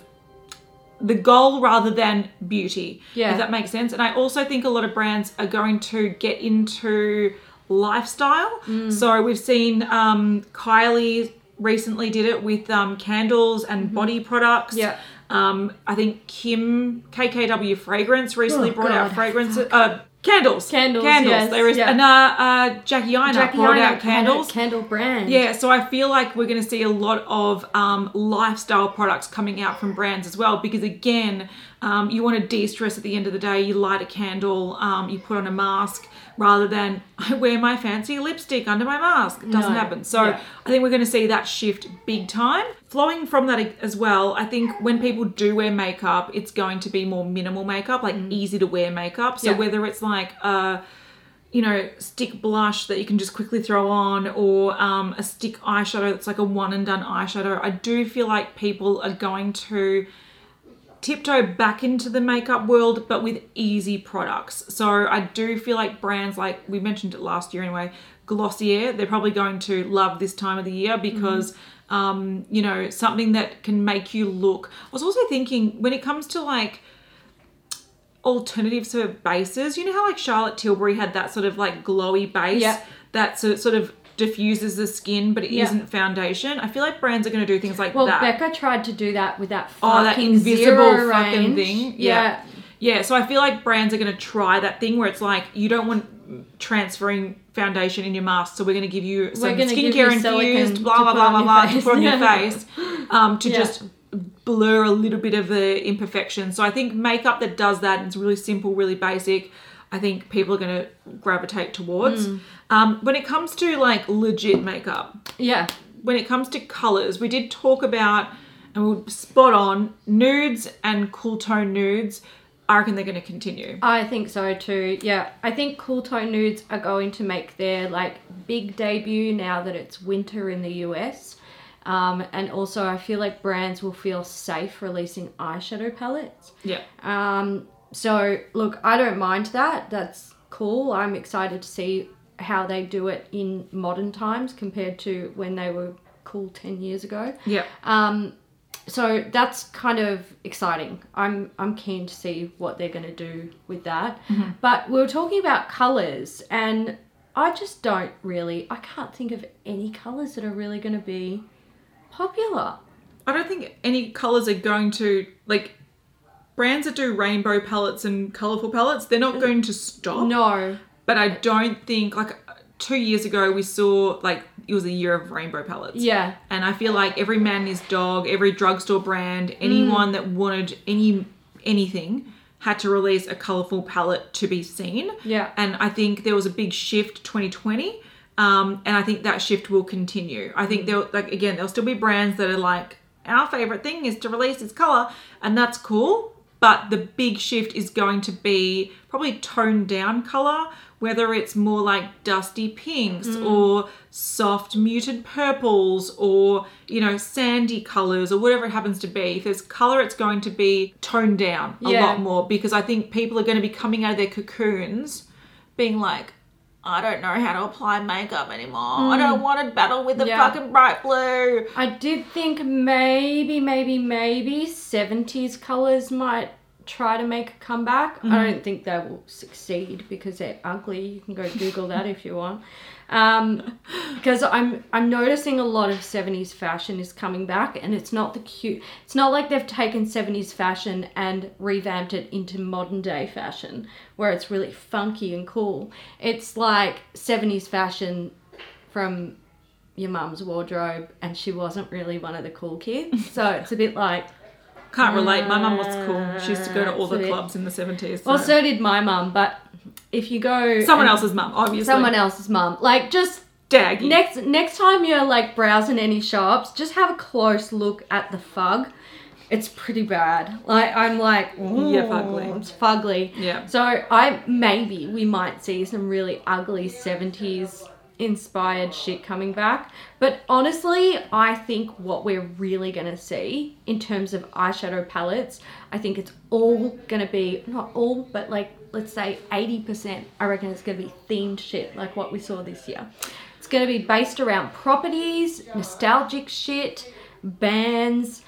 [SPEAKER 3] the goal rather than beauty,
[SPEAKER 2] Yeah.
[SPEAKER 3] if that makes sense. And I also think a lot of brands are going to get into lifestyle.
[SPEAKER 2] Mm.
[SPEAKER 3] So we've seen um, Kylie recently did it with um, candles and body products.
[SPEAKER 2] Yeah.
[SPEAKER 3] Um, I think Kim K K W Fragrance recently
[SPEAKER 2] Oh,
[SPEAKER 3] brought out
[SPEAKER 2] God,
[SPEAKER 3] fragrance uh, candles.
[SPEAKER 2] Candles,
[SPEAKER 3] Candles.
[SPEAKER 2] yes,
[SPEAKER 3] There is
[SPEAKER 2] yeah.
[SPEAKER 3] and uh, uh, Jackie Aina
[SPEAKER 2] Jackie
[SPEAKER 3] brought
[SPEAKER 2] Aina
[SPEAKER 3] out
[SPEAKER 2] had a
[SPEAKER 3] candles.
[SPEAKER 2] candle brand.
[SPEAKER 3] Yeah, so I feel like we're going to see a lot of um, lifestyle products coming out from brands as well because again, um, you want to de-stress at the end of the day. You light a candle, um, you put on a mask rather than I wear my fancy lipstick under my mask. It doesn't
[SPEAKER 2] No.
[SPEAKER 3] happen. So
[SPEAKER 2] Yeah.
[SPEAKER 3] I think we're going to see that shift big time. Flowing from that as well, I think when people do wear makeup, it's going to be more minimal makeup, like easy to wear makeup. So
[SPEAKER 2] Yeah.
[SPEAKER 3] whether it's like a, you know, stick blush that you can just quickly throw on or um, a stick eyeshadow that's like a one and done eyeshadow, I do feel like people are going to tiptoe back into the makeup world, but with easy products. So I do feel like brands like, we mentioned it last year anyway, Glossier, they're probably going to love this time of the year because, mm-hmm. um, you know, something that can make you look. I was also thinking when it comes to like alternatives for bases, you know how like Charlotte Tilbury had that sort of like glowy base
[SPEAKER 2] Yeah.
[SPEAKER 3] that sort sort of diffuses the skin, but it
[SPEAKER 2] Yeah.
[SPEAKER 3] not foundation. I feel like brands are going to do things like
[SPEAKER 2] Well,
[SPEAKER 3] that.
[SPEAKER 2] Becca tried to do that with that fucking
[SPEAKER 3] Oh, that invisible
[SPEAKER 2] zero
[SPEAKER 3] fucking
[SPEAKER 2] range.
[SPEAKER 3] thing.
[SPEAKER 2] Yeah.
[SPEAKER 3] yeah. Yeah, so I feel like brands are going to try that thing where it's like, you don't want transferring foundation in your mask, so we're going to give you some
[SPEAKER 2] gonna give
[SPEAKER 3] skincare
[SPEAKER 2] you silicone
[SPEAKER 3] infused, blah,
[SPEAKER 2] to
[SPEAKER 3] blah,
[SPEAKER 2] put
[SPEAKER 3] blah,
[SPEAKER 2] on
[SPEAKER 3] blah,
[SPEAKER 2] your
[SPEAKER 3] blah, to
[SPEAKER 2] face.
[SPEAKER 3] put on your face, um, to
[SPEAKER 2] Yeah.
[SPEAKER 3] just blur a little bit of the imperfection. So I think makeup that does that and it's really simple, really basic, I think people are going to gravitate towards.
[SPEAKER 2] Mm.
[SPEAKER 3] Um, when it comes to like legit makeup,
[SPEAKER 2] Yeah.
[SPEAKER 3] when it comes to colours, we did talk about, and we were spot on, nudes and cool tone nudes. I reckon they're going to continue.
[SPEAKER 2] I think so too. Yeah. I think cool tone nudes are going to make their like big debut now that it's winter in the U S. Um, and also I feel like brands will feel safe releasing eyeshadow palettes.
[SPEAKER 3] Yeah.
[SPEAKER 2] Um, so look, I don't mind that. That's cool. I'm excited to see how they do it in modern times compared to when they were cool ten years ago.
[SPEAKER 3] Yeah.
[SPEAKER 2] Um, so that's kind of exciting. I'm I'm keen to see what they're going to do with that.
[SPEAKER 3] Mm-hmm.
[SPEAKER 2] But we were talking about colours, and I just don't really, I can't think of any colours that are really going to be popular.
[SPEAKER 3] I don't think any colours are going to, like, brands that do rainbow palettes and colourful palettes, they're not going to stop.
[SPEAKER 2] No.
[SPEAKER 3] But I don't think, like, two years ago we saw, like, it was a year of rainbow palettes.
[SPEAKER 2] Yeah.
[SPEAKER 3] And I feel like every man and his dog, every drugstore brand, anyone that wanted any anything had to release a colourful palette to be seen.
[SPEAKER 2] Yeah.
[SPEAKER 3] And I think there was a big shift twenty twenty. Um, and I think that shift will continue. I think there'll, like, again, there'll still be brands that are like, our favourite thing is to release this colour, and that's cool. But the big shift is going to be probably toned down colour whether it's more like dusty pinks
[SPEAKER 2] Mm.
[SPEAKER 3] or soft muted purples or, you know, sandy colours or whatever it happens to be. If there's colour, it's going to be toned down a
[SPEAKER 2] Yeah.
[SPEAKER 3] lot more, because I think people are going to be coming out of their cocoons being like, I don't know how to apply makeup anymore. I don't want to battle with the
[SPEAKER 2] Yeah.
[SPEAKER 3] fucking bright blue.
[SPEAKER 2] I did think maybe, maybe, maybe seventies colours might try to make a comeback.
[SPEAKER 3] Mm-hmm.
[SPEAKER 2] I don't think they will succeed because they're ugly. You can go Google that if you want. Um, because I'm I'm noticing a lot of seventies fashion is coming back, and it's not the cute. It's not like they've taken seventies fashion and revamped it into modern day fashion where it's really funky and cool. It's like seventies fashion from your mum's wardrobe, and she wasn't really one of the cool kids. So it's a bit like,
[SPEAKER 3] Can't relate. My mum was cool. She used to go to all
[SPEAKER 2] It's a
[SPEAKER 3] the
[SPEAKER 2] bit-
[SPEAKER 3] clubs in the seventies.
[SPEAKER 2] well, so did my mum, but if you go
[SPEAKER 3] Someone
[SPEAKER 2] and-
[SPEAKER 3] else's mum, obviously.
[SPEAKER 2] someone else's mum, like just
[SPEAKER 3] Daggy.
[SPEAKER 2] next next time you're like browsing any shops, just have a close look at the fug. It's pretty bad. Like I'm like, ooh,
[SPEAKER 3] Yeah, fugly.
[SPEAKER 2] It's fugly.
[SPEAKER 3] Yeah.
[SPEAKER 2] So I maybe we might see some really ugly seventies inspired shit coming back. But honestly, I think what we're really gonna see in terms of eyeshadow palettes, I think it's all gonna be, not all, but like let's say eighty percent, I reckon it's gonna be themed shit like what we saw this year. It's gonna be based around properties, nostalgic shit, bands,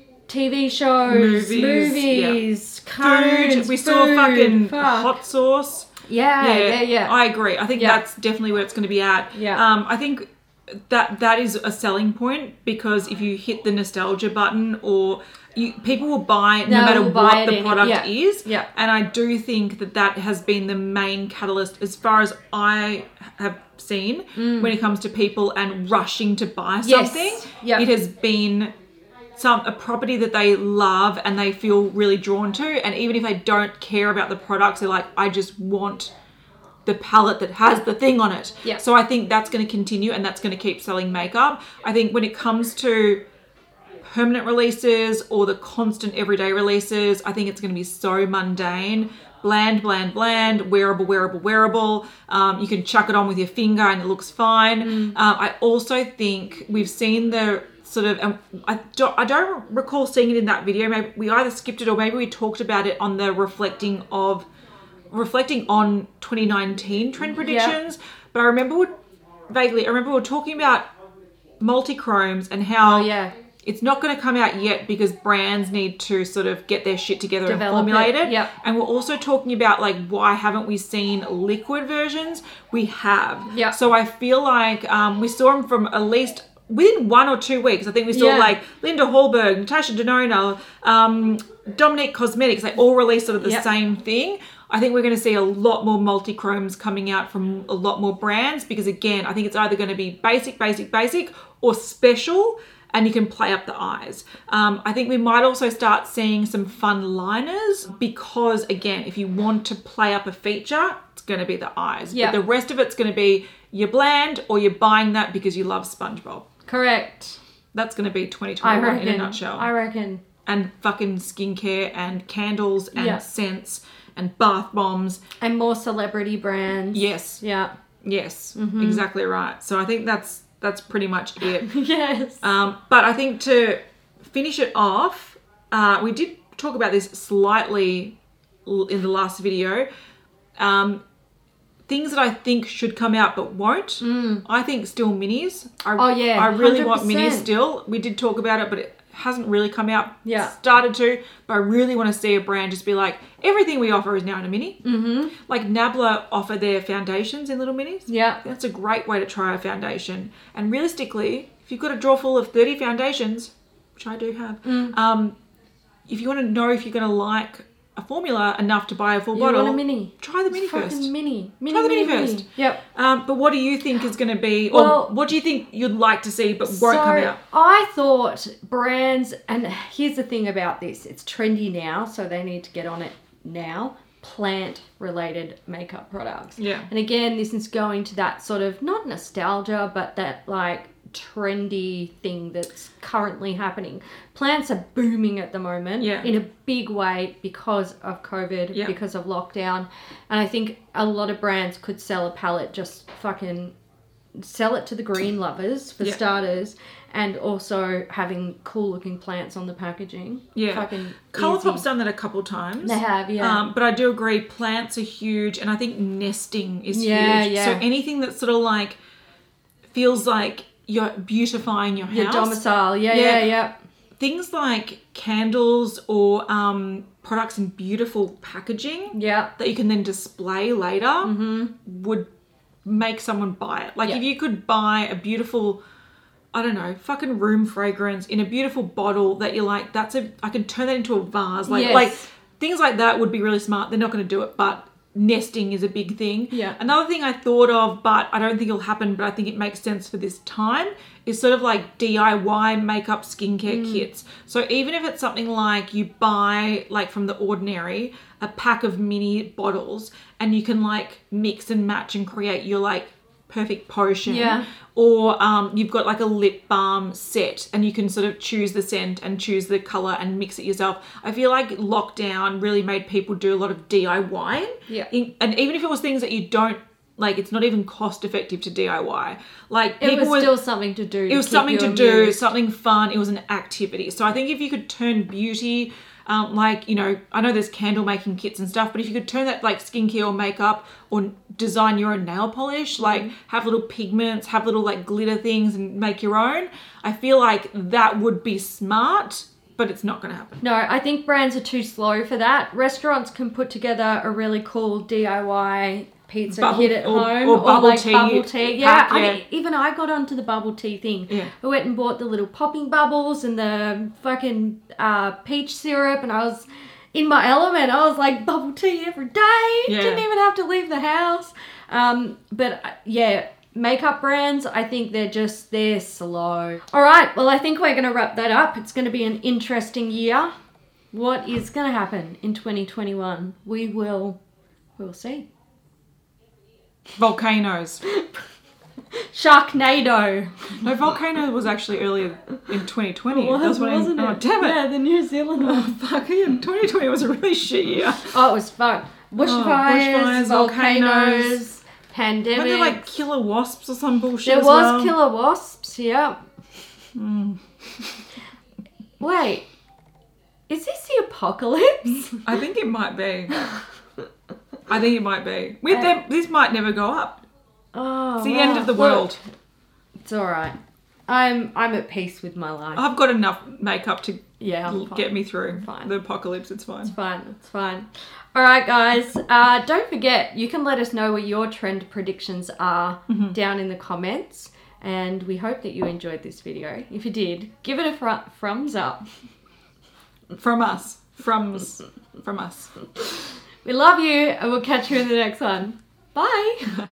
[SPEAKER 2] T V shows,
[SPEAKER 3] Movies,
[SPEAKER 2] movies,
[SPEAKER 3] Food.
[SPEAKER 2] cartoons,
[SPEAKER 3] We saw
[SPEAKER 2] food,
[SPEAKER 3] fucking
[SPEAKER 2] fuck.
[SPEAKER 3] hot sauce.
[SPEAKER 2] Yeah, yeah, yeah.
[SPEAKER 3] I agree. I think
[SPEAKER 2] Yeah.
[SPEAKER 3] that's definitely where it's going to be at.
[SPEAKER 2] Yeah.
[SPEAKER 3] Um, I think that that is a selling point, because if you hit the nostalgia button, or you, people will buy no
[SPEAKER 2] No,
[SPEAKER 3] matter
[SPEAKER 2] will buy
[SPEAKER 3] what
[SPEAKER 2] it
[SPEAKER 3] the
[SPEAKER 2] any-
[SPEAKER 3] product
[SPEAKER 2] yeah.
[SPEAKER 3] is.
[SPEAKER 2] Yeah.
[SPEAKER 3] And I do think that that has been the main catalyst, as far as I have seen, when it comes to people and rushing to buy
[SPEAKER 2] Mm. Yes.
[SPEAKER 3] something.
[SPEAKER 2] Yeah.
[SPEAKER 3] It has been some a property that they love and they feel really drawn to, and even if they don't care about the products, they're like, I just want the palette that has the thing on it.
[SPEAKER 2] Yeah.
[SPEAKER 3] So I think that's going to continue, and that's going to keep selling makeup. I think when it comes to permanent releases or the constant everyday releases, I think it's going to be so mundane. Bland, bland, bland, wearable, wearable, wearable. Um, you can chuck it on with your finger and it looks fine. Um, I also think we've seen the sort of, um, I, don't, I don't recall seeing it in that video. Maybe we either skipped it or maybe we talked about it on the reflecting of, reflecting on twenty nineteen trend predictions. But I remember, we- vaguely, I remember we were talking about multi-chromes and how
[SPEAKER 2] Oh, yeah.
[SPEAKER 3] it's not going to come out yet because brands need to sort of get their shit together
[SPEAKER 2] Develop
[SPEAKER 3] and formulate
[SPEAKER 2] it,
[SPEAKER 3] it.
[SPEAKER 2] yep.
[SPEAKER 3] And we're also talking about, like, why haven't we seen liquid versions? We have.
[SPEAKER 2] Yep.
[SPEAKER 3] So I feel like um, we saw them from at least within one or two weeks. I think we saw
[SPEAKER 2] Yeah.
[SPEAKER 3] like Linda Hallberg, Natasha Denona, um, Dominique Cosmetics. They all released sort of the
[SPEAKER 2] Yep.
[SPEAKER 3] same thing. I think we're going to see a lot more multi-chromes coming out from a lot more brands because, again, I think it's either going to be basic, basic, basic or special, and you can play up the eyes. Um, I think we might also start seeing some fun liners because, again, if you want to play up a feature, it's going to be the eyes.
[SPEAKER 2] Yeah.
[SPEAKER 3] But the rest of it's going to be you're bland or you're buying that because you love SpongeBob.
[SPEAKER 2] Correct.
[SPEAKER 3] That's going to be twenty
[SPEAKER 2] I
[SPEAKER 3] twenty-one
[SPEAKER 2] reckon.
[SPEAKER 3] in a nutshell.
[SPEAKER 2] I reckon.
[SPEAKER 3] And fucking skincare and candles and
[SPEAKER 2] Yeah.
[SPEAKER 3] scents and bath bombs.
[SPEAKER 2] And more celebrity brands.
[SPEAKER 3] Yes.
[SPEAKER 2] Yeah.
[SPEAKER 3] Yes.
[SPEAKER 2] Mm-hmm.
[SPEAKER 3] Exactly right. So I think that's that's pretty much it.
[SPEAKER 2] Yes.
[SPEAKER 3] Um, but I think to finish it off, uh, we did talk about this slightly l- in the last video. Um, things that I think should come out but won't. I think still minis. I,
[SPEAKER 2] Mm. Oh, yeah,
[SPEAKER 3] I really want
[SPEAKER 2] one hundred
[SPEAKER 3] minis
[SPEAKER 2] percent.
[SPEAKER 3] still. We did talk about it, but it hasn't really come out.
[SPEAKER 2] Yeah.
[SPEAKER 3] Started to, but I really want to see a brand just be like, everything we offer is now in a mini. Mm-hmm. Like Nabla offer their foundations in little minis.
[SPEAKER 2] Yeah.
[SPEAKER 3] That's a great way to try a foundation. And realistically, if you've got a drawer full of thirty foundations, which I do have,
[SPEAKER 2] Mm.
[SPEAKER 3] um, if you want to know if you're going to like a formula enough to buy a full
[SPEAKER 2] You
[SPEAKER 3] bottle,
[SPEAKER 2] want a mini.
[SPEAKER 3] try the mini
[SPEAKER 2] Fucking
[SPEAKER 3] first.
[SPEAKER 2] mini. Mini.
[SPEAKER 3] Try the mini,
[SPEAKER 2] mini,
[SPEAKER 3] first.
[SPEAKER 2] Yep.
[SPEAKER 3] Um, but what do you think is going to be,
[SPEAKER 2] Well-
[SPEAKER 3] or what do you think you'd like to see but won't
[SPEAKER 2] So
[SPEAKER 3] come out?
[SPEAKER 2] I thought brands, and here's the thing about this, it's trendy now, so they need to get on it now. Plant related makeup products.
[SPEAKER 3] Yeah.
[SPEAKER 2] And again, this is going to that sort of not nostalgia, but that like trendy thing that's currently happening. Plants are booming at the moment
[SPEAKER 3] Yeah.
[SPEAKER 2] in a big way because of COVID,
[SPEAKER 3] Yeah.
[SPEAKER 2] because of lockdown. And I think a lot of brands could sell a palette, just fucking sell it to the green lovers for
[SPEAKER 3] Yeah.
[SPEAKER 2] starters, and also having cool looking plants on the packaging.
[SPEAKER 3] Yeah.
[SPEAKER 2] Fucking
[SPEAKER 3] Colourpop's
[SPEAKER 2] easy.
[SPEAKER 3] done that a couple times.
[SPEAKER 2] They have, yeah.
[SPEAKER 3] Um, but I do agree, plants are huge, and I think nesting is
[SPEAKER 2] Yeah,
[SPEAKER 3] huge.
[SPEAKER 2] yeah.
[SPEAKER 3] So anything that sort of like feels like you're beautifying your house.
[SPEAKER 2] Your domicile, yeah,
[SPEAKER 3] Yeah.
[SPEAKER 2] yeah, yeah.
[SPEAKER 3] Things like candles or um, products in beautiful packaging
[SPEAKER 2] Yeah.
[SPEAKER 3] that you can then display later would make someone buy it. Like
[SPEAKER 2] Yeah.
[SPEAKER 3] if you could buy a beautiful, I don't know, fucking room fragrance in a beautiful bottle that you're like, that's a, I can turn that into a vase. Like,
[SPEAKER 2] Yes.
[SPEAKER 3] like things like that would be really smart. They're not going to do it, but nesting is a big thing.
[SPEAKER 2] Yeah.
[SPEAKER 3] Another thing I thought of, but I don't think it'll happen, but I think it makes sense for this time, is sort of like D I Y makeup skincare
[SPEAKER 2] Mm.
[SPEAKER 3] kits. So even if it's something like you buy like from The Ordinary a pack of mini bottles and you can like mix and match and create your like perfect potion.
[SPEAKER 2] Yeah.
[SPEAKER 3] Or um, you've got like a lip balm set and you can sort of choose the scent and choose the colour and mix it yourself. I feel like lockdown really made people do a lot of D I Y.
[SPEAKER 2] Yeah.
[SPEAKER 3] In, and even if it was things that you don't, like it's not even cost effective to D I Y. Like
[SPEAKER 2] It
[SPEAKER 3] people
[SPEAKER 2] was
[SPEAKER 3] were,
[SPEAKER 2] still something to do.
[SPEAKER 3] it was
[SPEAKER 2] keep
[SPEAKER 3] something
[SPEAKER 2] you
[SPEAKER 3] to do,
[SPEAKER 2] amused.
[SPEAKER 3] something fun. It was an activity. So I think if you could turn beauty, um, like, you know, I know there's candle making kits and stuff, but if you could turn that like skincare or makeup or design your own nail polish, like
[SPEAKER 2] Mm-hmm.
[SPEAKER 3] have little pigments, have little like glitter things and make your own, I feel like that would be smart, but it's not going to happen.
[SPEAKER 2] No, I think brands are too slow for that. Restaurants can put together a really cool D I Y pizza
[SPEAKER 3] Bubble-
[SPEAKER 2] kit at
[SPEAKER 3] or-
[SPEAKER 2] home,
[SPEAKER 3] or bubble
[SPEAKER 2] like
[SPEAKER 3] tea
[SPEAKER 2] bubble tea. Yeah,
[SPEAKER 3] pack,
[SPEAKER 2] I
[SPEAKER 3] yeah.
[SPEAKER 2] mean, even I got onto the bubble tea thing.
[SPEAKER 3] Yeah.
[SPEAKER 2] I went and bought the little popping bubbles and the fucking uh, peach syrup, and I was in my element. I was like bubble tea every day.
[SPEAKER 3] Yeah.
[SPEAKER 2] Didn't even have to leave the house. Um, but uh, yeah. Makeup brands, I think they're just, they're slow. All right, well, I think we're going to wrap that up. It's going to be an interesting year. What is going to happen in twenty twenty-one? We will, we'll see.
[SPEAKER 3] Volcanoes.
[SPEAKER 2] Sharknado.
[SPEAKER 3] No, volcano was actually earlier in twenty twenty.
[SPEAKER 2] Was,
[SPEAKER 3] That's when I-
[SPEAKER 2] wasn't
[SPEAKER 3] oh,
[SPEAKER 2] it?
[SPEAKER 3] damn it.
[SPEAKER 2] Yeah, the New Zealand one.
[SPEAKER 3] Fuck yeah, twenty twenty was a really shit year.
[SPEAKER 2] Oh, it was fun. Bushfires,
[SPEAKER 3] bushfires,
[SPEAKER 2] volcanoes,
[SPEAKER 3] volcanoes.
[SPEAKER 2] pandemics.
[SPEAKER 3] Weren't there like killer wasps or some bullshit
[SPEAKER 2] There
[SPEAKER 3] as
[SPEAKER 2] was
[SPEAKER 3] well?
[SPEAKER 2] killer wasps, yeah.
[SPEAKER 3] Mm.
[SPEAKER 2] Wait, is this the apocalypse?
[SPEAKER 3] I think it might be. I think it might be. With them, this might never go up.
[SPEAKER 2] Oh,
[SPEAKER 3] It's the
[SPEAKER 2] wow.
[SPEAKER 3] end of the
[SPEAKER 2] Look,
[SPEAKER 3] world.
[SPEAKER 2] it's all right. I'm I'm at peace with my life.
[SPEAKER 3] I've got enough makeup to
[SPEAKER 2] Yeah, I'm
[SPEAKER 3] l-
[SPEAKER 2] fine.
[SPEAKER 3] get me through
[SPEAKER 2] Fine.
[SPEAKER 3] the apocalypse. It's fine.
[SPEAKER 2] It's fine. It's fine. All right, guys. Uh, don't forget, you can let us know what your trend predictions are
[SPEAKER 3] Mm-hmm.
[SPEAKER 2] down in the comments. And we hope that you enjoyed this video. If you did, give it a fr- thumbs up.
[SPEAKER 3] From us. From from us.
[SPEAKER 2] We love you, and we'll catch you in the next one. Bye.